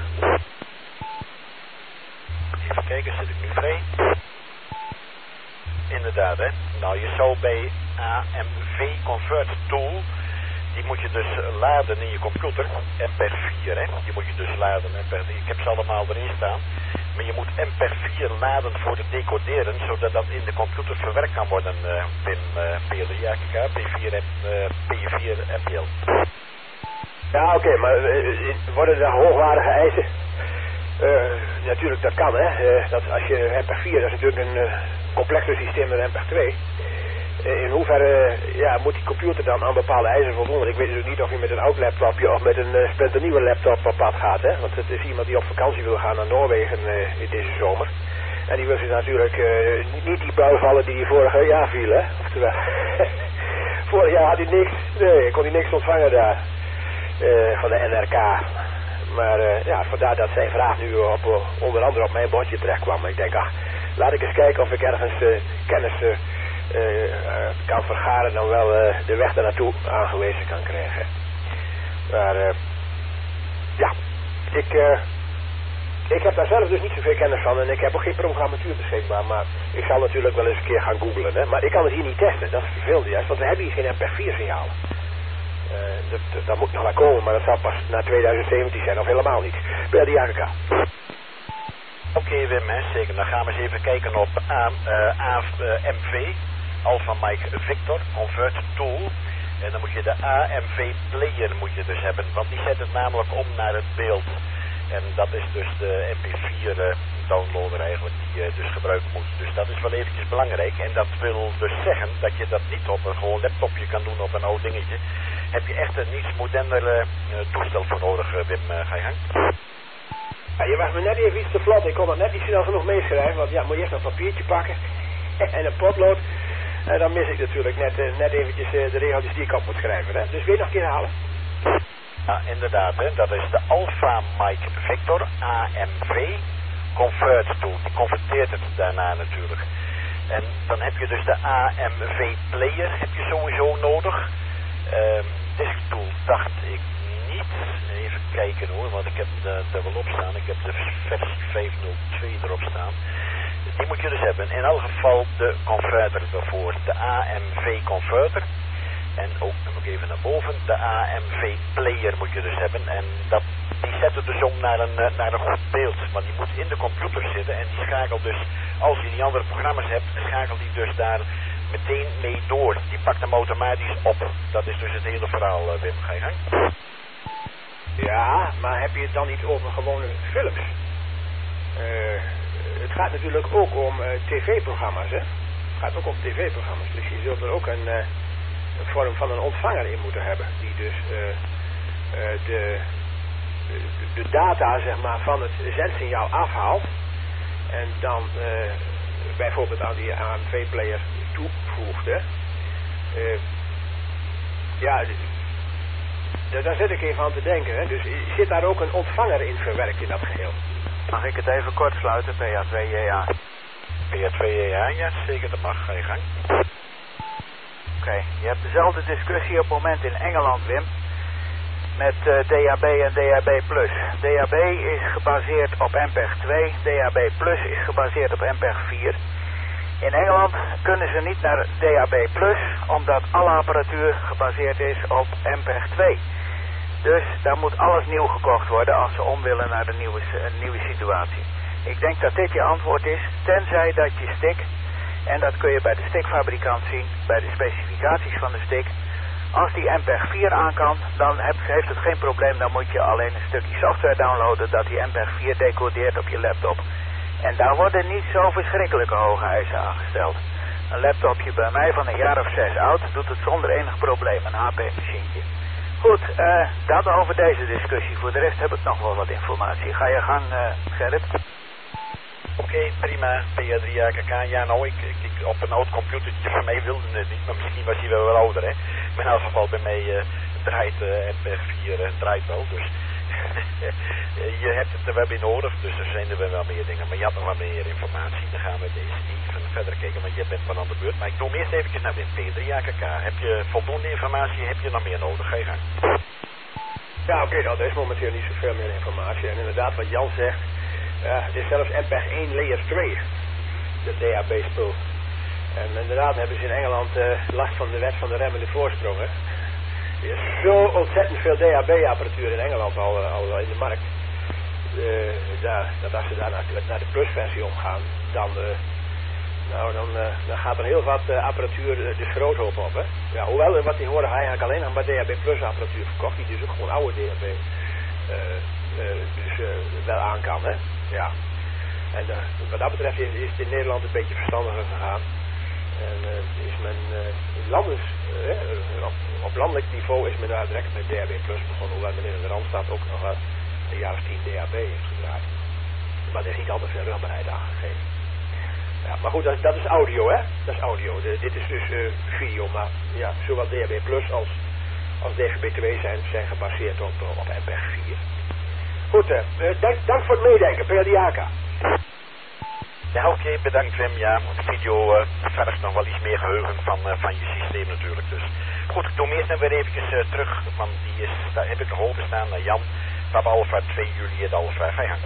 [SPEAKER 1] Even kijken, zit ik nu vrij? Inderdaad, hè. Nou, je zou bij A M V Convert Tool, die moet je dus laden in je computer, M P E G vier, hè. Die moet je dus laden, M P E G, ik heb ze allemaal erin staan. Maar je moet M P E G vier laden voor het decoderen, zodat dat in de computer verwerkt kan worden, uh, Wim, uh, P L I A K K, P vier, uh, P vier M P L.
[SPEAKER 3] Ja, oké, okay, maar uh, worden er hoogwaardige eisen? Uh, natuurlijk, dat kan, hè. Uh, dat als je M P E G vier, dat is natuurlijk een uh, complexer systeem dan M P E G twee. Uh, in hoeverre uh, ja, moet die computer dan aan bepaalde eisen voldoen? Ik weet natuurlijk niet of je met een oud laptopje of met een uh, splinternieuwe laptop op pad gaat, hè. Want het is iemand die op vakantie wil gaan naar Noorwegen uh, in deze zomer. En die wil zich natuurlijk uh, niet die bui vallen die hij vorig jaar viel, hè. Oftewel, vorig jaar had hij niks, nee, kon hij niks ontvangen daar. Uh, van de N R K. Maar uh, ja, vandaar dat zijn vraag nu op, uh, onder andere op mijn bordje terecht kwam. Maar ik denk, ach, laat ik eens kijken of ik ergens uh, kennis uh, uh, kan vergaren, dan wel uh, de weg daar naartoe aangewezen kan krijgen. Maar uh, ja, ik, uh, ik heb daar zelf dus niet zoveel kennis van en ik heb ook geen programmatuur beschikbaar. Maar ik zal natuurlijk wel eens een keer gaan googlen. Hè? Maar ik kan het hier niet testen, dat is vervelend juist, want we hebben hier geen M P E G vier signalen. Uh, dat, dat, dat moet nog wel komen, maar dat zal pas na tweeduizend zeventien zijn of helemaal niet. Bij de A K K.
[SPEAKER 1] Oké, okay, Wim, hè, zeker. Dan gaan we eens even kijken op A, uh, A M V, Alpha Mike Victor, Convert Tool. En dan moet je de A M V Player moet je dus hebben, want die zet het namelijk om naar het beeld. En dat is dus de M P vier uh, downloader eigenlijk die je uh, dus gebruiken moet. Dus dat is wel eventjes belangrijk. En dat wil dus zeggen dat je dat niet op een gewoon laptopje kan doen op een oud dingetje. Heb je echt een iets moderner uh, toestel voor nodig, uh, Wim, uh, ga je gang.
[SPEAKER 3] Ja, je was me net even iets te vlot. Ik kon dat net niet snel genoeg meeschrijven. Want ja, moet je eerst een papiertje pakken en een potlood. En dan mis ik natuurlijk net, uh, net eventjes uh, de regeltjes die ik op moet schrijven. Hè? Dus weer nog een keer halen.
[SPEAKER 1] Ja, inderdaad, hè. Dat is de Alpha Mike Victor A M V Convert Tool. Die converteert het daarna natuurlijk. En dan heb je dus de A M V Player heb je sowieso nodig. Um, Disk Tool dacht ik niet. Even kijken hoor, want ik heb er wel op staan. Ik heb de versie vijfhonderdtwee erop staan. Die moet je dus hebben. In elk geval de converter ervoor. De A M V Converter. En ook, dan moet ik even naar boven, de A M V Player moet je dus hebben. En dat, die zet het dus om naar een, naar een goed beeld. Maar die moet in de computer zitten en die schakelt dus, als je die andere programma's hebt, schakelt die dus daar meteen mee door. Die pakt hem automatisch op. Dat is dus het hele verhaal, Wim. Ga je gang?
[SPEAKER 3] Ja, maar heb je het dan niet over gewone films? Uh, het gaat natuurlijk ook om uh, tv-programma's, hè? Het gaat ook om tv-programma's. Dus je zult er ook een... Uh, een vorm van een ontvanger in moeten hebben, die dus uh, uh, de, de, de data zeg maar, van het zendsignaal afhaalt en dan uh, bijvoorbeeld aan die A M V-player toevoegt. Hè. Uh, ja, daar zit ik even aan te denken. Hè. Dus zit daar ook een ontvanger in verwerkt in dat geheel?
[SPEAKER 13] Mag ik het even kort sluiten, P A twee J A?
[SPEAKER 1] P A twee J A, ja zeker, dat mag. Ga je gang.
[SPEAKER 13] Oké, okay. Je hebt dezelfde discussie op het moment in Engeland, Wim, met uh, D A B en D A B plus. D A B is gebaseerd op M P E G twee, D A B plus is gebaseerd op M P E G vier. In Engeland kunnen ze niet naar D A B plus, omdat alle apparatuur gebaseerd is op M P E G twee. Dus daar moet alles nieuw gekocht worden als ze om willen naar de nieuwe, uh, nieuwe situatie. Ik denk dat dit je antwoord is, tenzij dat je stick... En dat kun je bij de stickfabrikant zien, bij de specificaties van de stick. Als die M P E G vier aan kan, dan heeft het geen probleem. Dan moet je alleen een stukje software downloaden dat die M P E G vier decodeert op je laptop. En daar worden niet zo verschrikkelijke hoge eisen aangesteld. Een laptopje bij mij van een jaar of zes oud doet het zonder enig probleem, een H P-machientje. Goed, uh, dat over deze discussie. Voor de rest heb ik nog wel wat informatie. Ga je gang, uh, Gerrit.
[SPEAKER 1] Oké, okay, prima. P A drie A K K. Ja, nou, ik, ik, ik op een oud computertje van mij wilde het niet, maar misschien was hij wel wel ouder, hè. Maar in elk geval bij mij uh, draait uh, M P E G vier uh, draait wel, dus je hebt het er wel bij nodig, dus er zijn er wel meer dingen. Maar je had nog wat meer informatie, dan gaan we deze even verder kijken, want je bent van aan de beurt. Maar ik doe hem eerst even naar de P A drie A K K. Heb je voldoende informatie, heb je nog meer nodig? Ga je gang.
[SPEAKER 3] Ja, oké, okay, nou, er is momenteel niet zoveel meer informatie. En inderdaad, wat Jan zegt, ja, het is zelfs M P E G één layer twee, de D A B-spul. En inderdaad hebben ze in Engeland uh, last van de wet van de remmende voorsprong. Hè. Er is zo ontzettend veel D A B-apparatuur in Engeland al, uh, al in de markt. Uh, daar, dat als ze daar naar, naar de plusversie omgaan, dan, uh, nou, dan, uh, dan gaat er heel wat uh, apparatuur uh, de schroothoop op. Hè. Ja, hoewel, uh, wat die horen, eigenlijk alleen nog maar D A B plus apparatuur verkocht, die dus ook gewoon oude D A B uh, uh, dus uh, wel aan kan. Hè. Ja. En uh, wat dat betreft is, is het in Nederland een beetje verstandiger gegaan. En uh, is men uh, landers, uh, op, op landelijk niveau is men daar direct met D A B plus begonnen, hoewel men in de Randstad ook nog uh, een jaar of tien D A B heeft gedraaid. Maar er is niet altijd veel rugbaarheid aangegeven. Ja, maar goed, dat, dat is audio, hè? Dat is audio. De, dit is dus uh, video, maar ja, zowel D A B plus als, als D G B twee zijn, zijn gebaseerd op, op M P E G vier. Goed, uh, dank, dank voor het meedenken, P A drie A K.
[SPEAKER 1] Ja, oké, okay, bedankt Wim. Ja, de video uh, vergt nog wel iets meer geheugen van, uh, van je systeem natuurlijk. Dus goed, ik doe hem eerst nog weer eventjes uh, terug, want die is, daar heb ik nog openstaan naar Jan. Papa Alpha twee Juliet Alpha. Ga je gang.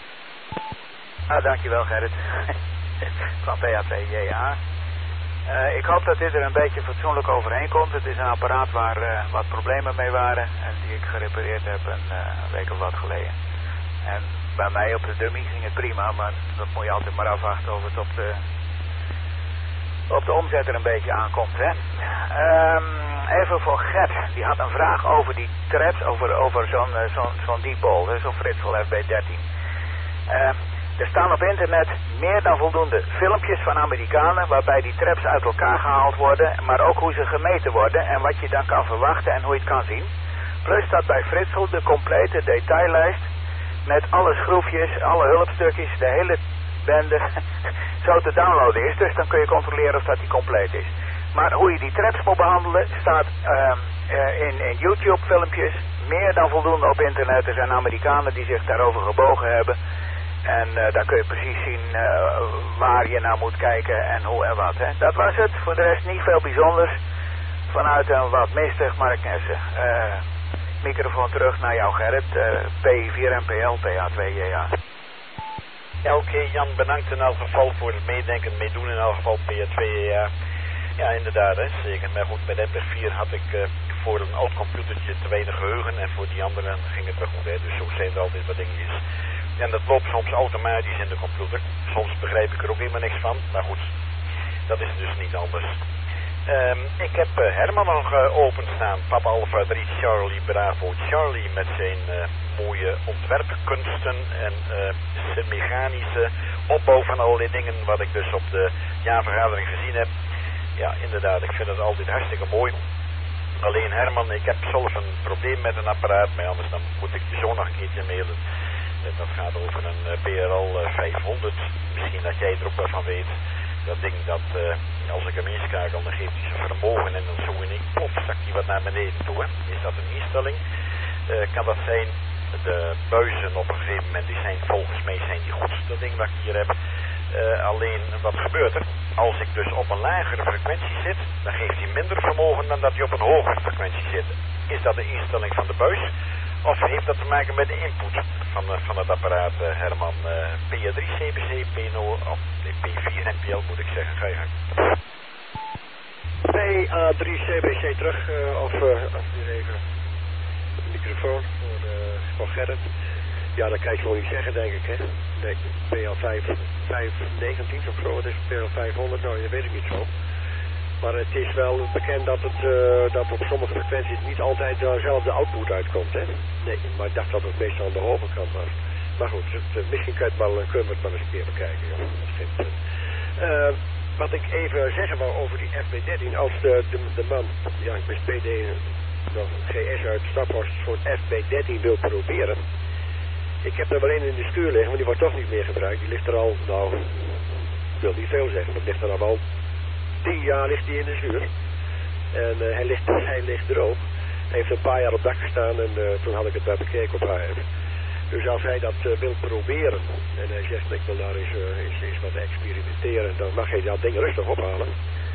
[SPEAKER 13] Ah, dankjewel Gerrit. Van P A twee J A. Uh, ik hoop dat dit er een beetje fatsoenlijk overheen komt. Het is een apparaat waar uh, wat problemen mee waren en die ik gerepareerd heb een, uh, een week of wat geleden. En bij mij op de dummy ging het prima, maar dat moet je altijd maar afwachten of het op de, op de omzet er een beetje aankomt. Hè? Um, even voor Gert. Die had een vraag over die traps, over, over zo'n uh, zo'n zo'n diepbol, zo'n Fritsel F B dertien. Uh, er staan op internet meer dan voldoende filmpjes van Amerikanen waarbij die traps uit elkaar gehaald worden, maar ook hoe ze gemeten worden en wat je dan kan verwachten en hoe je het kan zien. Plus staat bij Fritsel de complete detaillijst met alle schroefjes, alle hulpstukjes, de hele bende zo te downloaden is. Dus dan kun je controleren of dat die compleet is. Maar hoe je die traps moet behandelen staat uh, uh, in, in YouTube filmpjes meer dan voldoende op internet. Er zijn Amerikanen die zich daarover gebogen hebben. En uh, daar kun je precies zien uh, waar je naar moet kijken en hoe en wat. Hè. Dat was het. Voor de rest niet veel bijzonders. Vanuit een wat mistig Marknessen. Uh, microfoon terug naar jou Gerrit. Uh, P vier M P L, P A twee J A.
[SPEAKER 1] Ja, oké, okay, Jan, bedankt in elk geval voor het meedenken, meedoen in elk geval P A twee J A. Ja, inderdaad, hè, zeker. Maar goed, bij de M P vier had ik uh, voor een oud computertje te weinig geheugen en voor die anderen ging het wel goed, hè. Dus zo zijn er altijd wat dingetjes. En dat loopt soms automatisch in de computer. Soms begrijp ik er ook helemaal niks van, maar goed, dat is dus niet anders. Um, ik heb uh, Herman nog uh, openstaan. Papa Alpha drie Charlie Bravo Charlie met zijn uh, mooie ontwerpkunsten en uh, zijn mechanische opbouw van allerlei dingen wat ik dus op de jaarvergadering gezien heb. Ja, inderdaad, ik vind het altijd hartstikke mooi. Alleen Herman, ik heb zelf een probleem met een apparaat, maar anders dan moet ik je zo nog een keertje mailen. Dat gaat over een uh, B R L uh, vijfhonderd. Misschien dat jij er ook wel van weet. Dat ding dat, uh, als ik hem inschakel, dan geeft hij zijn vermogen en dan zo in één plof zakt hij wat naar beneden toe. Hè. Is dat een instelling? Uh, kan dat zijn? De buizen op een gegeven moment, die zijn volgens mij zijn die goed, dat ding wat ik hier heb. Uh, alleen, wat gebeurt er? Als ik dus op een lagere frequentie zit, dan geeft hij minder vermogen dan dat hij op een hogere frequentie zit. Is dat de instelling van de buis? Of heeft dat te maken met de input van, uh, van het apparaat, uh, Herman? Uh, P A drie C B C, P nul, of nee, P vier N P L moet ik zeggen. Ga je gang.
[SPEAKER 6] P A drie C B C terug, uh, of uh, even de microfoon voor, uh, voor Gerrit. Ja, dat kan je gewoon niet zeggen, denk ik, hè. Nee, P L vijf negentien of zo, het is P L vijfhonderd, nou, dat weet ik niet zo. Maar het is wel bekend dat het uh, dat op sommige frequenties niet altijd dezelfde output uitkomt, hè. Nee, maar ik dacht dat het meestal aan de hoge kant was. Maar goed, het, uh, misschien kun je het wel, uh, kunnen we het maar eens een keer bekijken, joh. Dat is geen punt. Uh, wat ik even zeggen wou over die F B dertien, als de, de, de man, ja, ik ben P D, nog G S uit Staphorst, zo'n F B dertien wil proberen. Ik heb er wel een in de schuur liggen, maar die wordt toch niet meer gebruikt. Die ligt er al, nou, ik wil niet veel zeggen, maar die ligt er al wel tien jaar ligt die in de schuur. En uh, hij, ligt, hij ligt droog. Hij heeft een paar jaar op dak gestaan en uh, toen had ik het bij bekeken op H F. Dus als hij dat uh, wil proberen en hij zegt ik wil daar eens, uh, eens, eens wat experimenteren, dan mag hij dat ding rustig ophalen.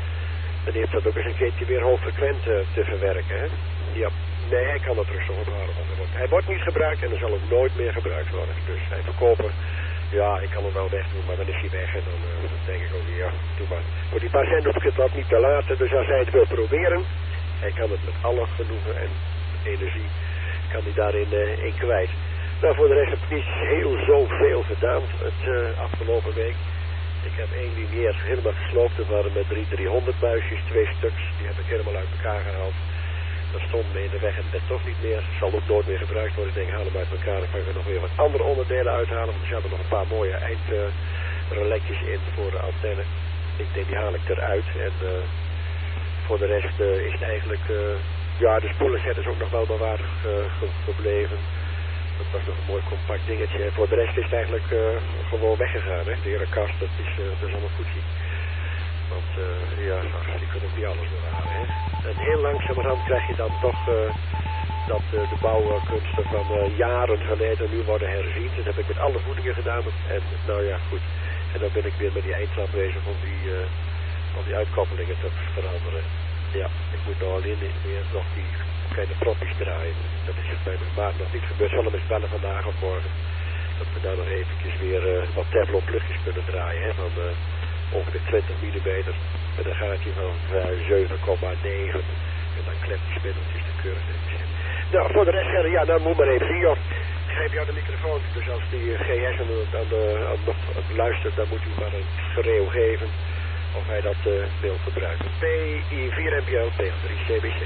[SPEAKER 6] En die heeft dat ook eens een keertje weer hoogfrequent uh, te verwerken. Hè? Ja, nee, hij kan dat rustig ophalen. Want hij, wordt, hij wordt niet gebruikt en er zal ook nooit meer gebruikt worden. Dus hij verkopen, ja, ik kan hem wel wegdoen, maar dan is hij weg. En dan uh, denk ik ook niet, ja, doe maar. Voor die patiënt hoef ik het wat niet te laten. Dus als hij het wil proberen, hij kan het met alle genoegen en energie, kan hij daarin uh, in kwijt. Nou, voor de rest heb ik niet heel zoveel gedaan het uh, afgelopen week. Ik heb één lineair helemaal gesloopt. Dat waren met drie driehonderd buisjes, twee stuks. Die heb ik helemaal uit elkaar gehaald. Dat stond me in de weg en het toch niet meer. Zal ook nooit meer gebruikt worden. Ik denk, haal hem uit elkaar. Dan kan ik er nog weer wat andere onderdelen uithalen. Want er zaten nog een paar mooie eindreletjes uh, in voor de antenne. Ik denk, die haal ik eruit. En uh, voor de rest uh, is het eigenlijk... Uh, ja, de spoelenset is ook nog wel bewaardig uh, ge gebleven. Dat was nog een mooi compact dingetje. En voor de rest is het eigenlijk uh, gewoon weggegaan. Hè? De hele kast, dat is, uh, dat is allemaal goed zien. Want uh, ja, ach, die kunnen ook niet alles bewaren. Hè? En heel langzamerhand krijg je dan toch uh, dat uh, de bouwkunsten van uh, jaren geleden nu worden herzien. Dat heb ik met alle voedingen gedaan. En nou ja, goed. En dan ben ik weer met die eindtrap bezig om die, uh, om die uitkoppelingen te veranderen. Ja, ik moet nou alleen weer nog die kleine propjes draaien. Dat is bij mijn maat nog niet gebeurd. Zal hem eens bellen vandaag of morgen. Dat we daar nog eventjes weer uh, wat Teflon plugjes kunnen draaien. Hè, van uh, ongeveer twintig millimeter. Met een gaatje van uh, zeven komma negen. En dan klept die spindeltjes de keurig in. Nou, voor de rest, ja, dan moet maar even zien, joh. Ik geef jou de microfoon. Dus als die uh, G S aan, de, aan, de, aan, de, aan de luistert, dan moet u maar een schreeuw geven. of hij dat uh, wil gebruiken. P I vier M P L P drie C B C.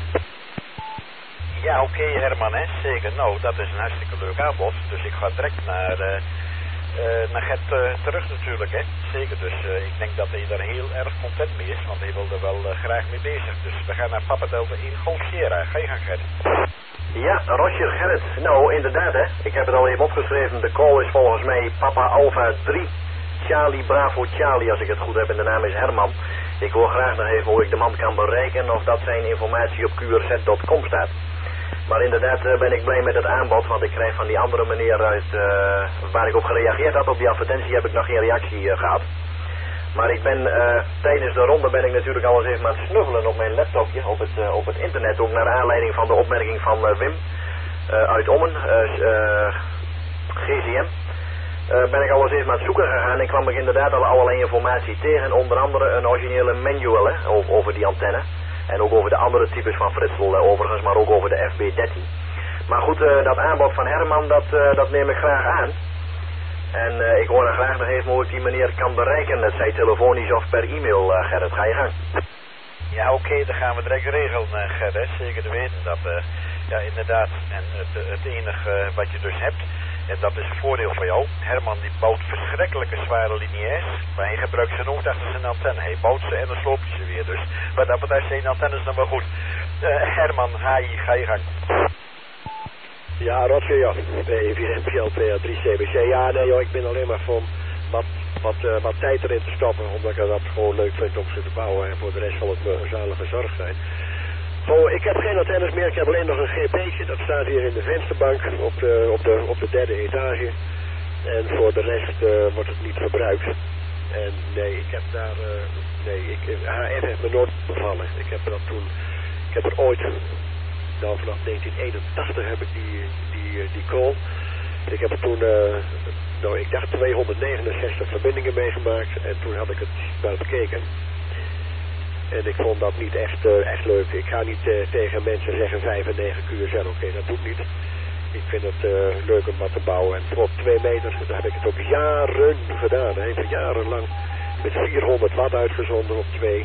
[SPEAKER 1] Ja, oké okay, Herman, hè, zeker. Nou, dat is een hartstikke leuk aanbod. Dus ik ga direct naar, uh, uh, naar Gert uh, terug natuurlijk, hè. Zeker, dus uh, ik denk dat hij daar heel erg content mee is, want hij wil er wel uh, graag mee bezig. Dus we gaan naar Papa Delta in Golf Sierra. Ga je gaan, Gert?
[SPEAKER 10] Ja, Roger Gerrit. Nou, inderdaad, hè. Ik heb het al even opgeschreven. De call is volgens mij Papa Alpha drie. Charlie Bravo Charlie, als ik het goed heb. En de naam is Herman. Ik hoor graag nog even hoe ik de man kan bereiken of dat zijn informatie op Q R Z punt com staat. Maar inderdaad uh, ben ik blij met het aanbod, want ik krijg van die andere meneer uit, uh, waar ik op gereageerd had op die advertentie, heb ik nog geen reactie uh, gehad. Maar ik ben, uh, tijdens de ronde ben ik natuurlijk al eens even aan het snuffelen op mijn laptopje, op het, uh, op het internet, ook naar aanleiding van de opmerking van uh, Wim uh, uit Ommen, uh, uh, G C M. Uh, ben ik al eens even aan het zoeken gegaan en kwam ik inderdaad al allerlei informatie tegen, onder andere een originele manual hè, over, over die antenne. En ook over de andere types van Fritsel uh, overigens, maar ook over de F B dertien. Maar goed, uh, dat aanbod van Herman, dat, uh, dat neem ik graag aan. En uh, ik hoor dan graag nog even hoe ik die meneer kan bereiken. Het zij telefonisch of per e-mail, uh, Gerrit. Ga je gang.
[SPEAKER 1] Ja, oké, okay, dan gaan we direct regelen, uh, Gerrit. Zeker te weten dat, uh, ja inderdaad, en het, het enige uh, wat je dus hebt, en dat is een voordeel voor jou. Herman die bouwt verschrikkelijke zware lineairs, maar hij gebruikt ze nooit achter zijn antenne. Hij bouwt ze en dan sloopt hij ze weer. Dus wat dat betreft zijn antennes dan wel goed. Uh, Herman, ga je, ga je gang.
[SPEAKER 6] Ja, Roger, ja. P vier M P L P drie C B C. Ja, nee joh, ik ben alleen maar van wat, wat, uh, wat tijd erin te stoppen, omdat ik dat gewoon leuk vind om ze te bouwen. En voor de rest zal het me zalige zorg zijn. Oh, ik heb geen antennes meer, ik heb alleen nog een G P'tje. Dat staat hier in de vensterbank op de, op de, op de derde etage. En voor de rest uh, wordt het niet gebruikt. En nee, ik heb daar, uh, nee, ik, H F heeft me nooit bevallen. Ik heb dat toen, ik heb er ooit, nou vanaf negentien eenentachtig heb ik die, die, die call. Ik heb er toen, uh, nou ik dacht tweehonderdnegenenzestig verbindingen meegemaakt. En toen had ik het wel bekeken. En ik vond dat niet echt, uh, echt leuk. Ik ga niet uh, tegen mensen zeggen vijf en negen Q R Z. Oké, okay, dat doe ik niet. Ik vind het uh, leuk om wat te bouwen. En voor twee meter, daar heb ik het ook jaren gedaan. Even jarenlang met vierhonderd watt uitgezonden op twee.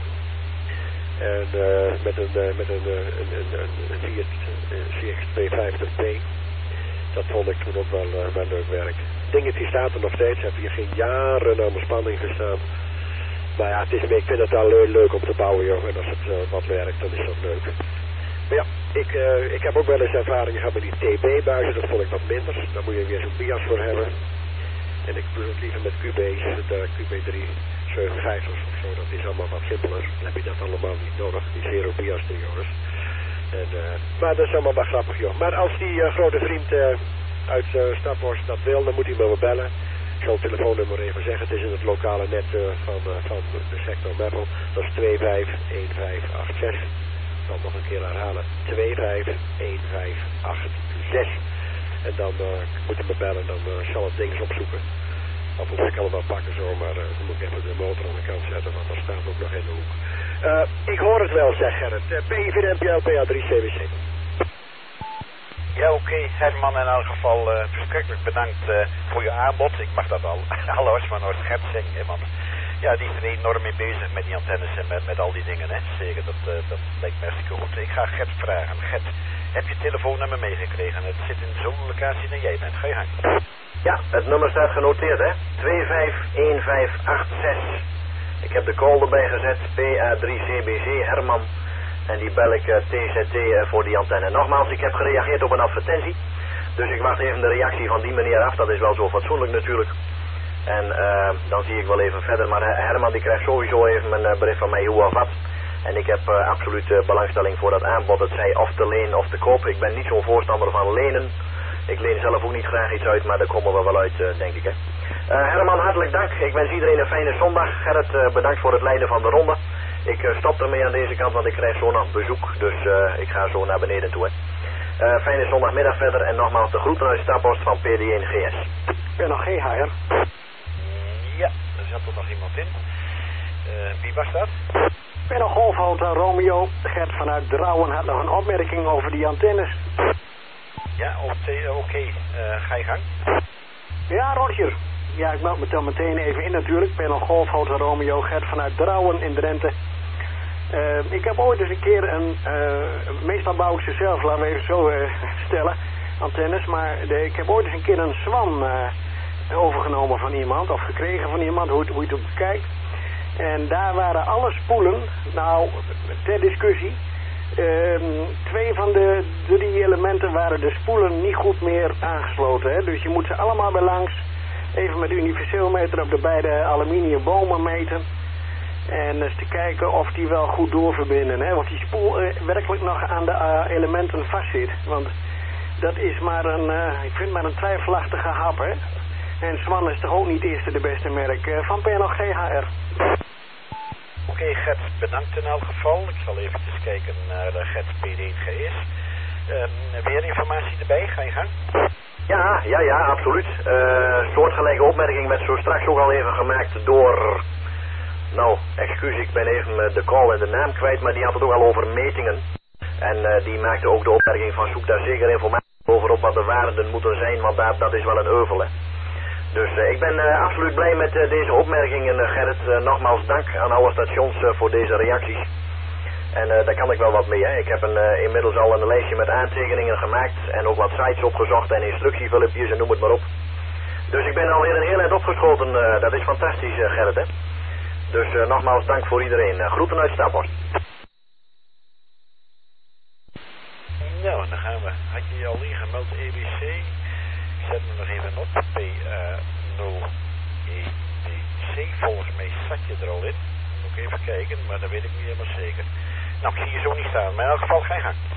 [SPEAKER 6] En uh, met een, uh, met een, uh, een, een, een, een vier C X tweehonderdvijftig P. Dat vond ik toen ook wel, uh, wel leuk werk. Dingetje staat er nog steeds. Ik heb hier geen jaren aan mijn spanning gestaan. Maar ja, het is, ik vind het wel leuk, leuk om te bouwen, joh. En als het uh, wat werkt, dan is dat leuk. Maar ja, ik, uh, ik heb ook wel eens ervaring gehad met die T B-buizen. Dat vond ik wat minder. Daar moet je weer zo'n bias voor hebben. En ik doe het liever met Q B's, de Q B drie zevenenvijftig of zo. Dat is allemaal wat simpeler. Dan heb je dat allemaal niet nodig, die zero bias jongens. En, uh, maar dat is allemaal wel grappig, joh. Maar als die uh, grote vriend uh, uit uh, Staphorst dat wil, dan moet hij me wel bellen. Ik zal het telefoonnummer even zeggen. Het is in het lokale net uh, van, uh, van de sector Meppel. Dat is twee vijf een vijf acht zes. Ik zal het nog een keer herhalen. twee vijf een vijf acht zes. En dan uh, moet je me bellen. Dan uh, zal het ding eens opzoeken. Of ik kan het wel pakken zo. Maar uh, dan moet ik even de motor aan de kant zetten. Want dat staat ook nog in de hoek. Uh, ik hoor het wel, zeg Gerrit. Uh, P vier M P L P A drie C B C.
[SPEAKER 1] Ja, oké, okay. Herman, in elk geval uh, verschrikkelijk bedankt uh, voor je aanbod. Ik mag dat al alles van Oost Gert zeggen, hè, want ja, die is er enorm mee bezig met die antennes en met, met al die dingen, hè. Zeker, dat, uh, dat lijkt me hartstikke goed. Ik ga Gert vragen. Gert, heb je telefoonnummer meegekregen? Het zit in zo'n locatie dan jij bent. Ga je gang.
[SPEAKER 10] Ja, het nummer staat genoteerd, hè. twee vijf een vijf acht zes. Ik heb de call erbij gezet, P A drie C B C, Herman. En die bel ik uh, T Z T uh, voor die antenne. Nogmaals, ik heb gereageerd op een advertentie. Dus ik wacht even de reactie van die meneer af. Dat is wel zo fatsoenlijk natuurlijk. En uh, dan zie ik wel even verder. Maar uh, Herman die krijgt sowieso even een uh, bericht van mij hoe of wat. En ik heb uh, absoluut uh, belangstelling voor dat aanbod. Het zij of te lenen of te kopen. Ik ben niet zo'n voorstander van lenen. Ik leen zelf ook niet graag iets uit, maar daar komen we wel uit, uh, denk ik. Hè. Uh, Herman, hartelijk dank. Ik wens iedereen een fijne zondag. Gerrit, uh, bedankt voor het leiden van de ronde. Ik uh, stop ermee aan deze kant, want ik krijg zo nog bezoek. Dus uh, ik ga zo naar beneden toe. Hè. Uh, fijne zondagmiddag verder. En nogmaals de groeten uit Staphorst van P D één G S.
[SPEAKER 3] Ik ben nog geen H R.
[SPEAKER 1] Ja, er zat er nog iemand in. Uh, wie was dat?
[SPEAKER 3] Ik ben nog Golfhotel Romeo. Gert vanuit Drouwen had nog een opmerking over die antennes.
[SPEAKER 1] Ja, oké, okay. uh, ga je gang.
[SPEAKER 3] Ja, Roger.
[SPEAKER 14] ja, ik meld me dan meteen even in natuurlijk. Panel Golf, Hotel Romeo, Gert vanuit Drouwen in Drenthe. Uh, ik heb ooit eens een keer een, uh, meestal bouw ik ze zelf, laten we even zo uh, stellen, antennes. Maar de, ik heb ooit eens een keer een Swan uh, overgenomen van iemand, of gekregen van iemand, hoe, hoe je het ook bekijkt. En daar waren alle spoelen, nou, ter discussie. Uh, twee van de drie elementen waren de spoelen niet goed meer aangesloten. Hè? Dus je moet ze allemaal bij langs even met de universeelmeter op de beide aluminium bomen meten. En eens te kijken of die wel goed doorverbinden. Hè? Of die spoel uh, werkelijk nog aan de uh, elementen vastzit. Want dat is maar een, uh, ik vind maar een twijfelachtige hap. Hè? En Swan is toch ook niet eerste de beste merk uh, van P N L G H R.
[SPEAKER 1] Oké, okay, Gert, bedankt in elk geval. Ik zal even kijken naar uh, Gert P D G S. Uh, weer informatie erbij, ga je gang?
[SPEAKER 10] Ja, ja, ja, absoluut. Uh, soortgelijke opmerking werd zo straks ook al even gemaakt door... Nou, excuus, ik ben even de call en de naam kwijt, maar die had het ook al over metingen. En uh, die maakte ook de opmerking van zoek daar zeker informatie over op wat de waarden moeten zijn, want dat, dat is wel een euvel, hè. Dus uh, ik ben uh, absoluut blij met uh, deze opmerkingen, uh, Gerrit. Uh, nogmaals dank aan alle stations uh, voor deze reacties. En uh, daar kan ik wel wat mee, hè. Ik heb een, uh, inmiddels al een lijstje met aantekeningen gemaakt en ook wat sites opgezocht en instructiefilmpjes en noem het maar op. Dus ik ben alweer een heel eind opgeschoten. Uh, dat is fantastisch, uh, Gerrit, hè. Dus uh, nogmaals dank voor iedereen. Uh, groeten uit Staphorst.
[SPEAKER 1] Nou, en dan gaan we. Had je je al ingemeld E B C? Ik zet me nog even op. P nul E B C. Volgens mij zat je er al in. Moet ik even kijken, maar dat weet ik niet helemaal zeker. Nou, ik zie je zo niet staan. Maar in elk geval, ga je gang.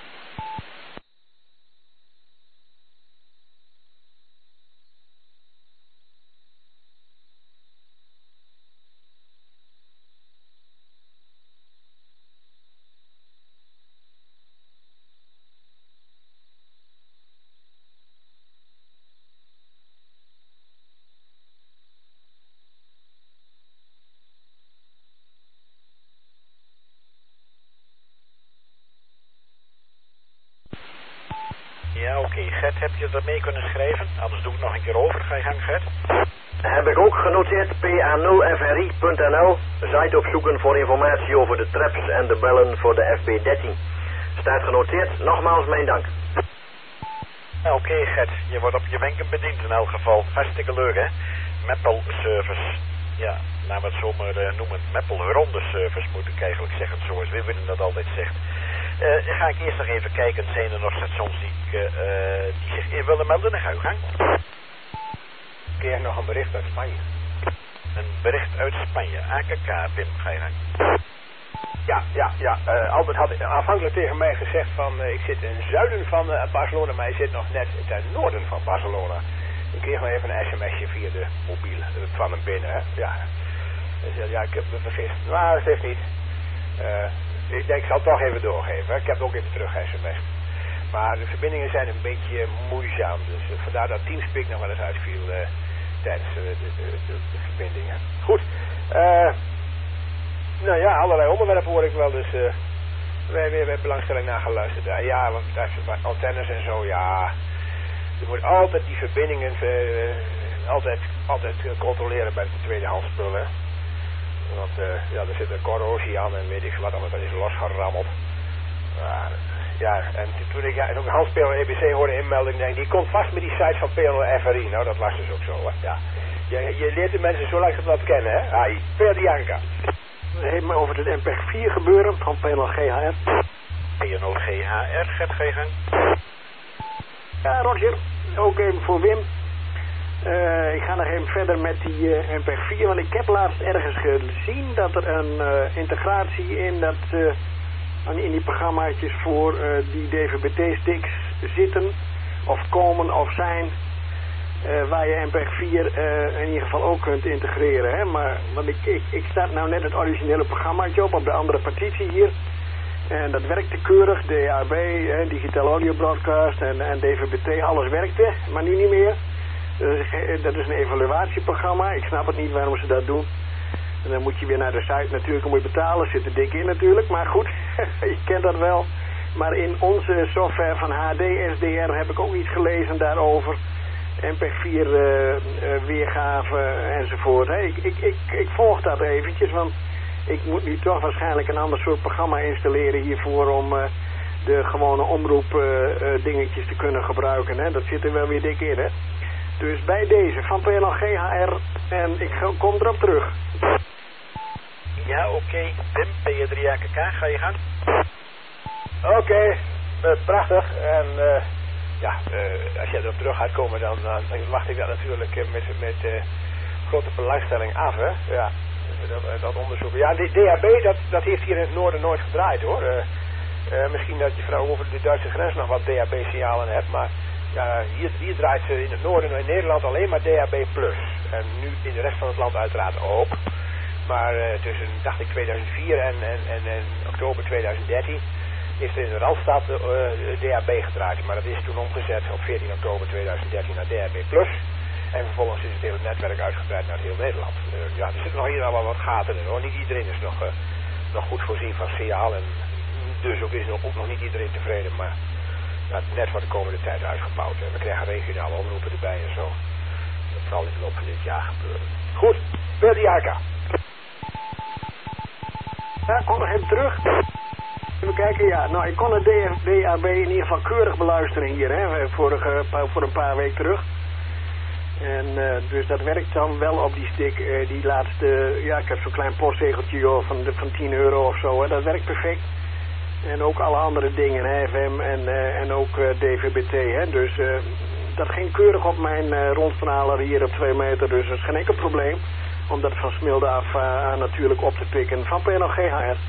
[SPEAKER 1] Ja, oké. Okay. Gert, heb je dat mee kunnen schrijven? Anders doe ik het nog een keer over. Ga je gang, Gert.
[SPEAKER 10] Heb ik ook genoteerd. P A nul F R I punt N L. Site opzoeken voor informatie over de traps en de bellen voor de F B dertien. Staat genoteerd. Nogmaals mijn dank.
[SPEAKER 1] Oké, okay, Gert. Je wordt op je wenken bediend in elk geval. Hartstikke leuk, hè? Maple Service. Ja, laten we het zo maar uh, noemen. Maple Ronde Service moet ik eigenlijk zeggen. Zoals Wim dat altijd zegt. Uh, dan ga ik eerst nog even kijken. Zijn er nog stations die, ik, uh, die zich in willen melden? Dan ga je gang.
[SPEAKER 3] Ik kreeg nog een bericht uit Spanje.
[SPEAKER 1] Een bericht uit Spanje. A K K, Wim, ga je gang.
[SPEAKER 3] Ja, ja, ja. Uh, Albert had aanvankelijk tegen mij gezegd van... Uh, ik zit in het zuiden van uh, Barcelona, maar hij zit nog net ten noorden van Barcelona. Ik kreeg nog even een sms'je via de mobiel uh, van hem binnen, hè. Ja. Hij zei, ja, ik heb me vergist. Maar dat heeft niet. Uh, Ik denk, ik zal het toch even doorgeven. Ik heb het ook even terug sms. Maar de verbindingen zijn een beetje moeizaam. Dus uh, vandaar dat Teamspeak nog wel eens uitviel uh, tijdens uh, de, de, de, de verbindingen. Goed. Uh, nou ja, allerlei onderwerpen hoor ik wel. Dus uh, wij weer met belangstelling naar geluisterd. Uh, ja, want bij antennes en zo, ja. Je moet altijd die verbindingen uh, altijd, altijd controleren bij de tweedehands spullen. Want uh, ja, er zit een corrosie aan en weet ik wat, allemaal is losgerammeld. Uh, ja, en toen ik ja, ook Hans P N L E B C hoorde inmelding, denk die komt vast met die site van P N L F R I. Nou, dat was dus ook zo, hè. Ja. Je, je leert de mensen zo langzamerhand kennen, hè. Hai, Per Dianca.
[SPEAKER 14] Even over het M P E G vier gebeuren van P N L G H R.
[SPEAKER 1] P N L G H R, Gert, ga je gang.
[SPEAKER 14] Ja, Roger. Ook even voor Wim. Uh, ik ga nog even verder met die uh, M P E G vier, want ik heb laatst ergens gezien dat er een uh, integratie in, dat, uh, in die programmaatjes voor uh, die D V B T-sticks zitten, of komen of zijn, uh, waar je M P E G vier uh, in ieder geval ook kunt integreren. Hè? Maar want ik, ik, ik sta nou net het originele programmaatje op, op de andere partitie hier. En dat werkte keurig, D A B, uh, Digital Audio Broadcast en, en D V B T, alles werkte, maar nu niet meer. Dat is een evaluatieprogramma. Ik snap het niet waarom ze dat doen. En dan moet je weer naar de site. Natuurlijk moet je betalen. Zit er dik in natuurlijk. Maar goed, je kent dat wel. Maar in onze software van H D S D R heb ik ook iets gelezen daarover. M P G vier uh, uh, weergave enzovoort. Hè. Ik, ik, ik, ik volg dat eventjes, want ik moet nu toch waarschijnlijk een ander soort programma installeren hiervoor om uh, de gewone omroep uh, uh, dingetjes te kunnen gebruiken. Hè. Dat zit er wel weer dik in, hè. Dus bij deze, van P L G H R, en ik kom erop terug.
[SPEAKER 1] Ja, oké. Okay. Pim, P J drie A K K, ga je gang.
[SPEAKER 3] Oké, okay. uh, prachtig. En uh, ja, uh, als jij erop terug gaat komen, dan, dan wacht ik dat natuurlijk uh, met, met uh, grote belangstelling af, hè. Ja, dat, dat onderzoek. Ja, de D H B, dat, dat heeft hier in het noorden nooit gedraaid, hoor. Uh, uh, misschien dat je vrouw over de Duitse grens nog wat D H B-signalen hebt, maar ja, hier, hier draait ze in het noorden en in Nederland alleen maar D H B plus. En nu in de rest van het land uiteraard ook. Maar uh, tussen, dacht ik, tweeduizend vier en, en, en, en oktober tweeduizend dertien is er in de Randstad uh, D H B gedraaid. Maar dat is toen omgezet op veertien oktober tweeduizend dertien naar D H B plus. En vervolgens is het hele netwerk uitgebreid naar heel Nederland. Uh, ja, er zitten nog hier al wat gaten in, hoor. Niet iedereen is nog, uh, nog goed voorzien van signaal. En dus ook is nog, ook nog niet iedereen tevreden. Maar ja, het net wordt de komende tijd uitgebouwd. En we krijgen regionale omroepen erbij en zo. Dat zal in de loop van dit jaar gebeuren. Goed, P D A K.
[SPEAKER 14] Ja, kom nog even terug. Even kijken, ja. Nou, ik kon het D H B in ieder geval keurig beluisteren hier, hè. Vorige, voor een paar weken terug. En uh, dus dat werkt dan wel op die stick. Uh, die laatste, ja, ik heb zo'n klein postzegeltje joh, van, de, van tien euro of zo, hè. Dat werkt perfect. En ook alle andere dingen, hè, F M en, uh, en ook uh, D V B T, hè. Dus uh, dat ging keurig op mijn uh, rondstraler hier op twee meter. Dus dat is geen enkel probleem om dat van Smilde af uh, natuurlijk op te pikken. Van P L G H R.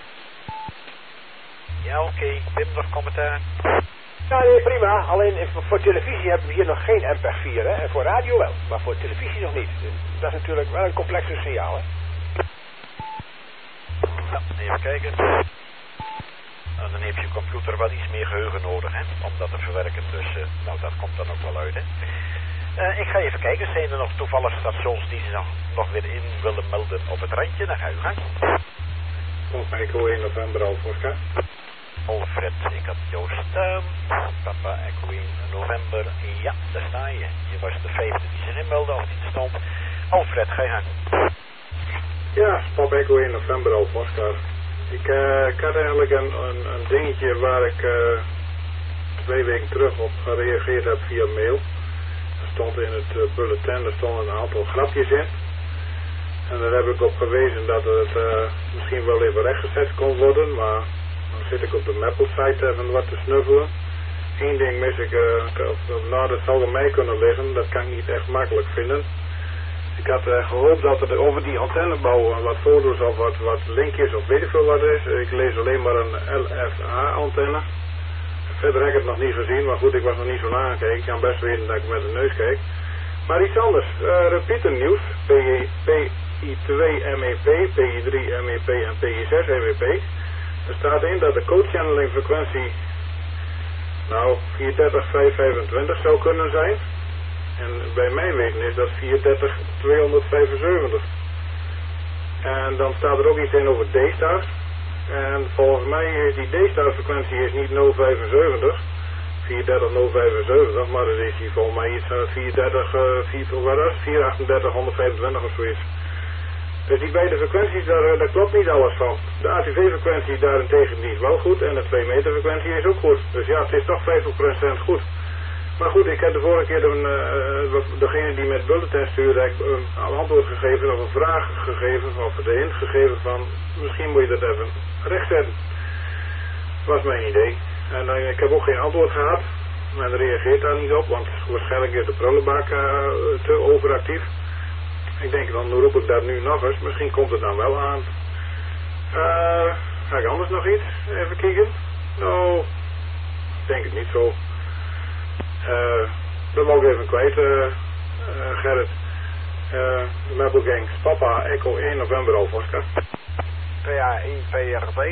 [SPEAKER 1] Ja, oké. Okay. Pim, nog commentaar?
[SPEAKER 3] Ja, nee, prima. Alleen voor televisie hebben we hier nog geen M P G vier, hè. En voor radio wel, maar voor televisie nog niet. Dat is natuurlijk wel een complexer signaal, hè.
[SPEAKER 1] Nou, even kijken. En dan heeft je computer wel iets meer geheugen nodig, hè, om dat te verwerken. Dus, uh, nou, dat komt dan ook wel uit, hè. Uh, ik ga even kijken, zijn er nog toevallig stations die ze nog, nog weer in willen melden op het randje? Dan ga je gang.
[SPEAKER 7] Papa Echo één november al voor elkaar.
[SPEAKER 1] Alfred, ik had jou staan. Papa Echo één november, ja, daar sta je. Je was de vijfde die ze inmelden, of die er stond. Alfred, ga je gang.
[SPEAKER 7] Ja, Papa Echo één november al voor Oscar. Ik, uh, ik had eigenlijk een, een, een dingetje waar ik uh, twee weken terug op gereageerd heb via mail. Er stond in het uh, bulletin, er stonden een aantal grapjes in. En daar heb ik op gewezen dat het uh, misschien wel even rechtgezet kon worden, maar dan zit ik op de Maple-site even wat te snuffelen. Eén ding mis ik, uh, nou dat zal er mij kunnen liggen, dat kan ik niet echt makkelijk vinden. Ik had uh, gehoopt dat er over die antennebouw wat foto's of wat, wat linkjes of weet ik veel wat is. Ik lees alleen maar een L F A-antenne. Verder heb ik het nog niet gezien, maar goed, ik was nog niet zo lang aan kijken. Ik kan best weten dat ik met de neus kijk. Maar iets anders, uh, repeater nieuws, P I twee M E P, P I drie M E P en P I zes M E P. Er staat in dat de code-channeling frequentie nou vierhonderddertig vijfhonderdvijfentwintig zou kunnen zijn. En bij mijn weten is dat vierhonderddertig tweehonderdvijfenzeventig. En dan staat er ook iets in over D-Star. En volgens mij is die D-Star frequentie is niet nul vijfenzeventig, vierhonderddertig nul vijfenzeventig, maar dat is hier volgens mij iets uh, vierhonderddertig, uh, vierhonderdachtendertig honderdvijfentwintig of zoiets. Dus die beide frequenties, daar, daar klopt niet alles van. De A T V-frequentie daarentegen die is wel goed en de twee meter frequentie is ook goed. Dus ja, het is toch vijftig procent goed. Maar goed, ik heb de vorige keer een, uh, degene die met bulletin stuurde, heb ik een antwoord gegeven of een vraag gegeven, of de hint gegeven van, misschien moet je dat even rechtzetten. Dat was mijn idee. En uh, ik heb ook geen antwoord gehad. Men reageert daar niet op, want waarschijnlijk is de prullenbak uh, te overactief. Ik denk, dan roep ik dat nu nog eens. Misschien komt het dan wel aan. Uh, ga ik anders nog iets? Even kijken. Nou, ik denk het niet zo. Uh, dat wou ik even kwijt, uh, uh, Gerrit. Uh, de Maple Gangs. Papa, Echo één november al, Oscar.
[SPEAKER 3] P A één P R B.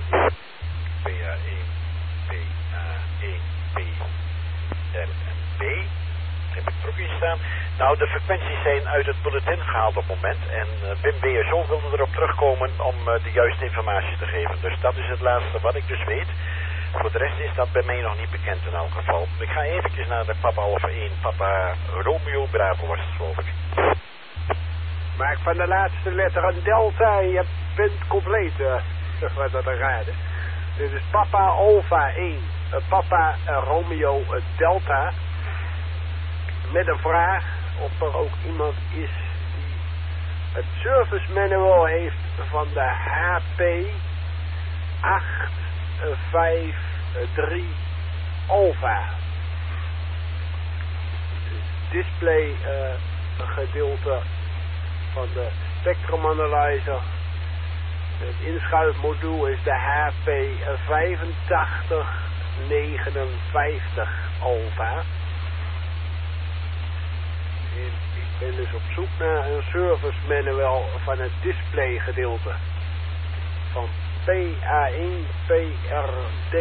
[SPEAKER 1] P A één P A één P R B. Heb ik er ook in staan. Nou, de frequenties zijn uit het bulletin gehaald op het moment. En uh, Wim B S O wilde erop terugkomen om uh, de juiste informatie te geven. Dus dat is het laatste wat ik dus weet. Voor de rest is dat bij mij nog niet bekend in elk geval. Ik ga eventjes naar de Papa Alpha één, Papa Romeo Bravo was het, geloof ik.
[SPEAKER 3] Maak van de laatste letter een delta en je bent compleet, uh, wat dat er raden. Dit is Papa Alpha één, uh, Papa uh, Romeo uh, Delta. Met een vraag of er ook iemand is die het service manual heeft van de H P acht vijf drie Alpha. Display uh, gedeelte van de Spectrum Analyzer. Het inschuifmodule is de H P vijfentachtig negenenvijftig Alpha. En ik ben dus op zoek naar een service manual van het display gedeelte van P A één P R D.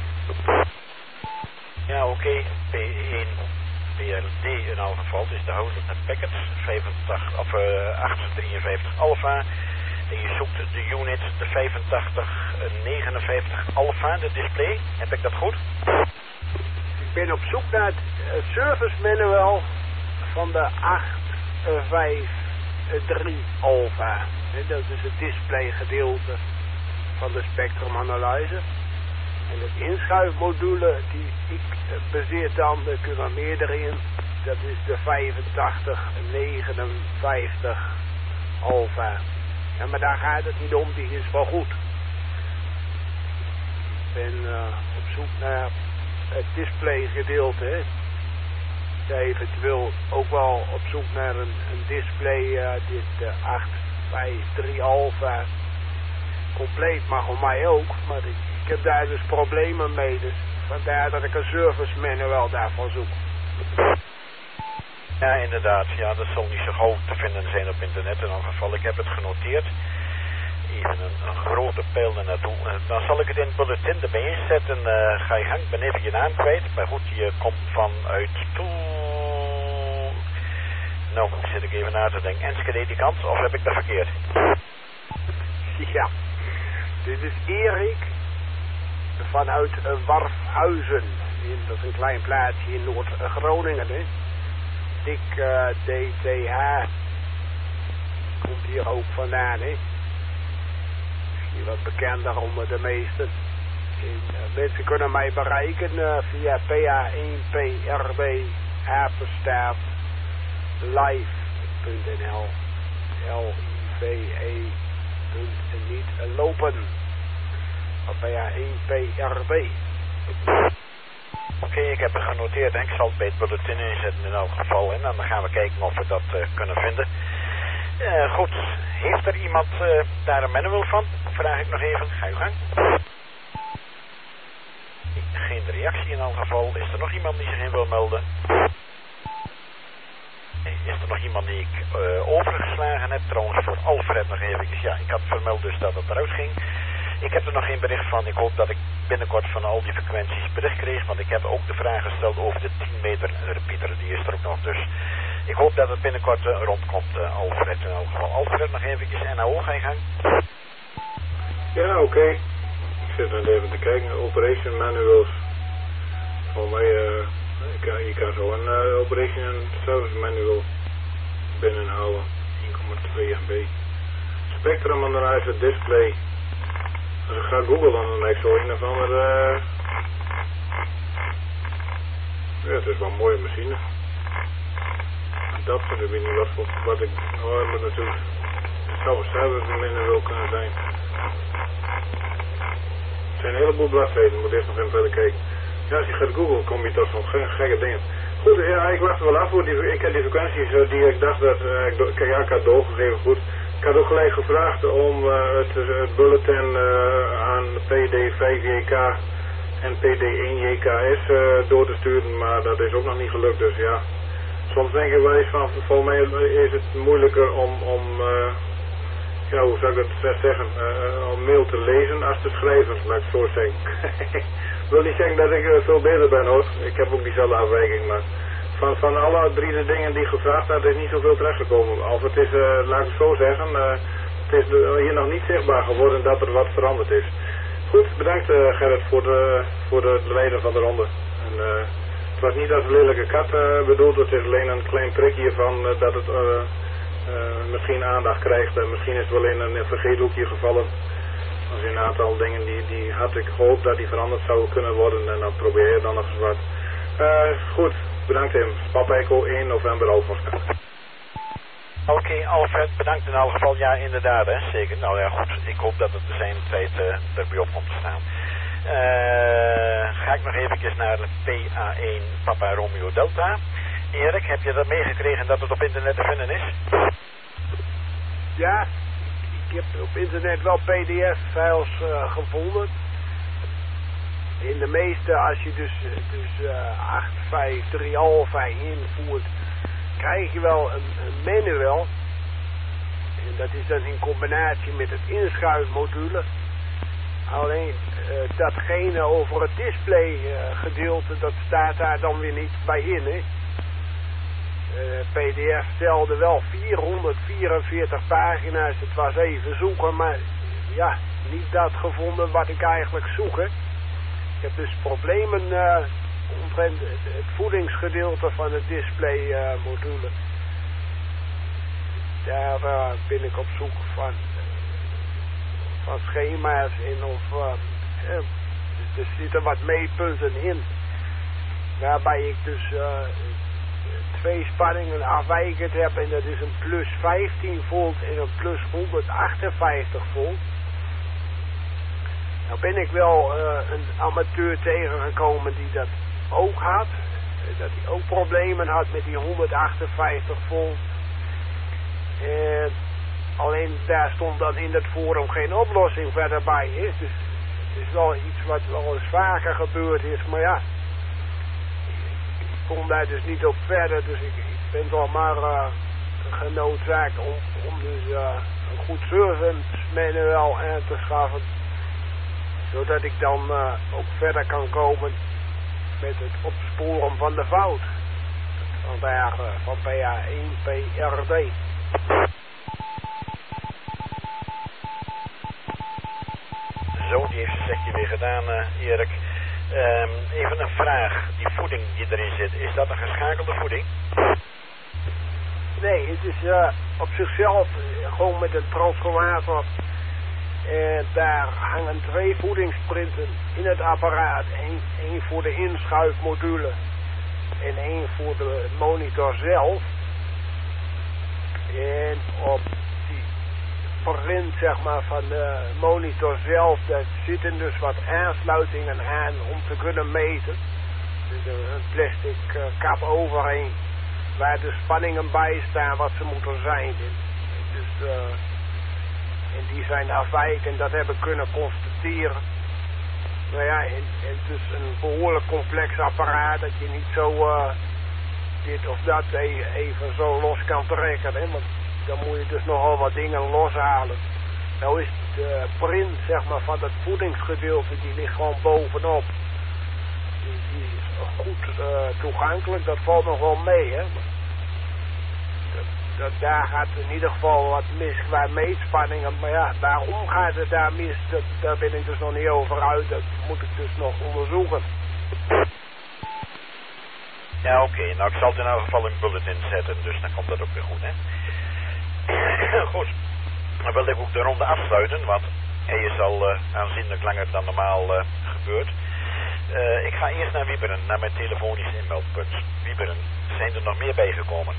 [SPEAKER 1] Ja, oké, okay. P één P R D in elk geval. Dus de houden en packets vijfentachtig of uh, achthonderddrieënvijftig Alpha. En je zoekt de unit, de vijfentachtig negenenvijftig Alpha, de display. Heb ik dat goed?
[SPEAKER 3] Ik ben op zoek naar het uh, service manual van de acht vijf drie Alpha. En dat is het display gedeelte van de Spectrum Analyzer. En het inschuifmodule die ik bezit dan, er kunnen meerdere in, dat is de vijfentachtig negenenvijftig Alpha. Ja, maar daar gaat het niet om, die is wel goed. Ik ben uh, op zoek naar het display gedeelte, hè. Eventueel ook wel op zoek naar een, een display, uh, dit uh, acht vijf drie Alpha. Compleet mag voor mij ook, maar ik, ik heb daar dus problemen mee, dus vandaar dat ik een service manual daarvan zoek.
[SPEAKER 1] Ja, inderdaad, ja, dat zal niet zo gauw te vinden zijn op internet in elk geval. Ik heb het genoteerd. Even een, een grote pijl er naartoe. Dan zal ik het in het bulletin erbij inzetten. Uh, ga je gang, ik ben even je naam kwijt, maar goed, je komt vanuit toe. Nou, zit ik even na te denken. Enschede die kant, of heb ik dat verkeerd?
[SPEAKER 3] Ja. Dit is Erik vanuit uh, Warfhuizen. Dat is een klein plaatsje in Noord-Groningen. Hè. Dick uh, D T H komt hier ook vandaan. Hè. Misschien wat bekender onder de meesten. En, uh, mensen kunnen mij bereiken uh, via P A één P R B apenstaart live punt n l L I V E punt niet lopen. P A één P R B.
[SPEAKER 1] Oké, okay, ik heb het genoteerd en ik zal het bij het bulletin inzetten in elk geval. En dan gaan we kijken of we dat uh, kunnen vinden. Uh, goed, heeft er iemand uh, daar een manual van? Vraag ik nog even. Ga je gang. Geen reactie in elk geval. Is er nog iemand die zich in wil melden? Is er nog iemand die ik uh, overgeslagen heb? Trouwens voor Alfred nog even. Ja, ik had vermeld dus dat het eruit ging. Ik heb er nog geen bericht van. Ik hoop dat ik binnenkort van al die frequenties bericht kreeg. Want ik heb ook de vraag gesteld over de tien meter repeater. Die is er ook nog. Dus ik hoop dat het binnenkort uh, rondkomt, uh, Alfred in elk geval. Alfred nog eventjes. N A O, ga je gang.
[SPEAKER 2] Ja, oké. Okay. Ik zit er even te kijken. Operation manuals. Voor mij, uh, ik, kan, je kan zo een uh, operation service manual binnenhouden. één komma twee M B. Spectrum Analyzer display. Als ik ga googlen, dan lijkt zo een of andere... Uh... Ja, het is wel een mooie machine. Dat soort, ik weet niet wat, voor, wat ik... Oh, maar natuurlijk... Het zou een service manual kunnen zijn. Er zijn een heleboel bladzijden, ik moet eerst nog even verder kijken. Ja, als je gaat googlen, kom je tot zo'n gekke dingen. Goed, ja, ik wacht er wel af voor die, ik heb die frequenties uh, die ik dacht dat, uh, ik, do, ja, ik had doorgegeven, goed. Ik had ook gelijk gevraagd om uh, het, het bulletin uh, aan P D vijf J K en P D één J K S uh, door te sturen, maar dat is ook nog niet gelukt, dus ja. Soms denk ik wel eens van, voor mij is het moeilijker om, om uh, ja, hoe zou ik dat zeggen, uh, om mail te lezen als te schrijven, laat ik het zo zeggen. Ik wil niet zeggen dat ik uh, veel beter ben hoor, ik heb ook diezelfde afwijking, maar van, van alle drie de dingen die gevraagd had is niet zoveel terechtgekomen. Of het is, uh, laat ik het zo zeggen, uh, het is hier nog niet zichtbaar geworden dat er wat veranderd is.
[SPEAKER 15] Goed, bedankt uh, Gerrit voor, de, voor de leiden van de ronde. En, uh, het was niet als een lelijke kat uh, bedoeld, het is alleen een klein prikje van uh, dat het uh, uh, misschien aandacht krijgt. Uh, misschien is het wel in een vergeethoekje gevallen. Er zijn een aantal dingen die, die had ik gehoopt dat die veranderd zouden kunnen worden en dat probeer je dan nog eens wat. Uh, goed, bedankt Tim. Papa Echo één november Alpha.
[SPEAKER 1] Oké, okay, Alfred, bedankt in elk geval. Ja, inderdaad, hè, zeker. Nou ja, goed, ik hoop dat het de zijn tijd uh, erbij op komt te staan. Uh, ga ik nog eventjes naar de P A één Papa Romeo Delta. Erik, heb je dat meegekregen dat het op internet te vinden is?
[SPEAKER 3] Ja, ik heb op internet wel P D F-files uh, gevonden. In de meeste, als je dus, dus uh, acht vijf drie Alpha invoert, krijg je wel een, een manual. En dat is dan in combinatie met het inschuifmodule. Alleen uh, datgene over het display uh, gedeelte, dat staat daar dan weer niet bij in. Hè? Uh, P D F telde wel vierhonderdvierenveertig pagina's. Het was even zoeken, maar ja, niet dat gevonden wat ik eigenlijk zoek. Hè? Ik heb dus problemen uh, omtrent het, het voedingsgedeelte van het display uh, module. Daar uh, ben ik op zoek van, van schema's in of uh, uh, er zitten wat meetpunten in. Waarbij ik dus uh, twee spanningen afwijkend heb en dat is een plus vijftien volt en een plus honderdachtenvijftig volt. Nou ben ik wel uh, een amateur tegengekomen die dat ook had. Dat hij ook problemen had met die honderdachtenvijftig volt. En alleen daar stond dan in het forum geen oplossing verder bij. Hè? Dus het is wel iets wat wel eens vaker gebeurd is. Maar ja, ik kom daar dus niet op verder. Dus ik, ik ben toch maar uh, genoodzaakt om, om dus uh, een goed servant manual aan te schaffen. Zodat ik dan uh, ook verder kan komen met het opsporen van de fout. Vandaag uh, van P A één P R D.
[SPEAKER 1] Zo, die heeft zijn zegje weer gedaan, uh, Erik. Um, even een vraag. Die voeding die erin zit, is dat een geschakelde voeding?
[SPEAKER 3] Nee, het is uh, op zichzelf uh, gewoon met een transformator. En daar hangen twee voedingsprinten in het apparaat. Eén, één voor de inschuifmodule en één voor de monitor zelf. En op die print zeg maar, van de monitor zelf, daar zitten dus wat aansluitingen aan om te kunnen meten. Dus een plastic uh, kap overheen, waar de spanningen bij staan wat ze moeten zijn. Dus... Uh, En die zijn afwijkend, dat hebben kunnen constateren. Nou ja, en, en het is een behoorlijk complex apparaat dat je niet zo uh, dit of dat even, even zo los kan trekken. Hè? Want dan moet je dus nogal wat dingen loshalen. Nou is de print zeg maar, van het voedingsgedeelte, die ligt gewoon bovenop. Die, die is goed uh, toegankelijk, dat valt nog wel mee. Hè? Dat, daar gaat in ieder geval wat mis qua meetspanningen. Maar ja, waarom gaat het daar mis? Dat, daar ben ik dus nog niet over uit. Dat moet ik dus nog onderzoeken.
[SPEAKER 1] Ja, oké. Okay. Nou, ik zal het in elk geval in bulletin zetten. Dus dan komt dat ook weer goed, hè. Goed. Dan wil ik ook de ronde afsluiten. Want hij is al uh, aanzienlijk langer dan normaal uh, gebeurd. Uh, ik ga eerst naar Wieberen, naar mijn telefonisch inmeldpunt. Wieberen, zijn er nog meer bijgekomen?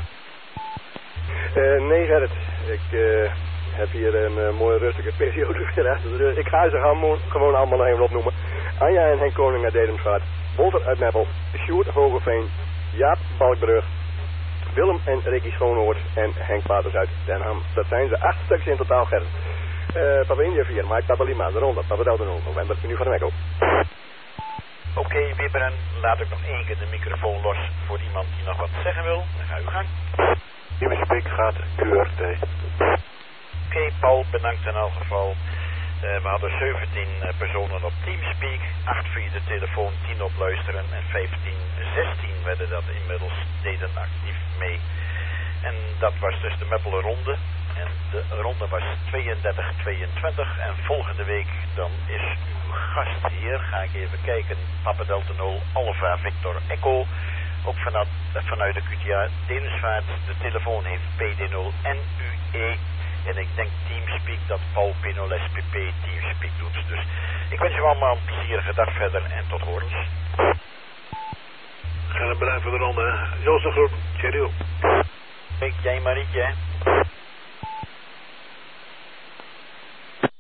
[SPEAKER 6] Uh, nee Gerrit, ik uh, heb hier een uh, mooie rustige periode weer achter de rug. Ik ga ze gewoon, gewoon allemaal nog even opnoemen. Anja en Henk Koning uit Dedemsvaart, Wolter uit Meppel, Sjoerd Hogeveen, Jaap Balkbrug, Willem en Ricky Schoonoord en Henk Paters uit Den Ham. Dat zijn ze acht stuks in totaal, Gerrit. Uh, Papa India vier, Mike Papa Lima, de ronde, Papa Delta nul, november, nu van de Echo.
[SPEAKER 1] Oké, okay, Wibberen, laat ik nog één keer de microfoon los voor iemand die nog wat zeggen wil. Dan ga u gang.
[SPEAKER 2] Teamspeak gaat Q R T.
[SPEAKER 1] Oké, okay, Paul, bedankt in elk geval. Uh, we hadden zeventien uh, personen op Teamspeak, acht via de telefoon, tien op luisteren en vijftien, zestien werden dat inmiddels deden actief mee. En dat was dus de Meppelen ronde. En de ronde was tweeëndertig tweeëntwintig. En volgende week dan is uw gastheer, ga ik even kijken, Papa Delta nul, Alpha Victor Echo. Ook vanuit, vanuit de Q T A Denersvaart. De telefoon heeft P D nul N U E. En ik denk Teamspeak dat Paul P nul S P P Teamspeak doet. Dus ik wens u allemaal een plezierige dag verder en tot horens.
[SPEAKER 7] Ga bedankt voor de ronde. Joost de Groep, cheerio.
[SPEAKER 1] Kijk, jij Marietje.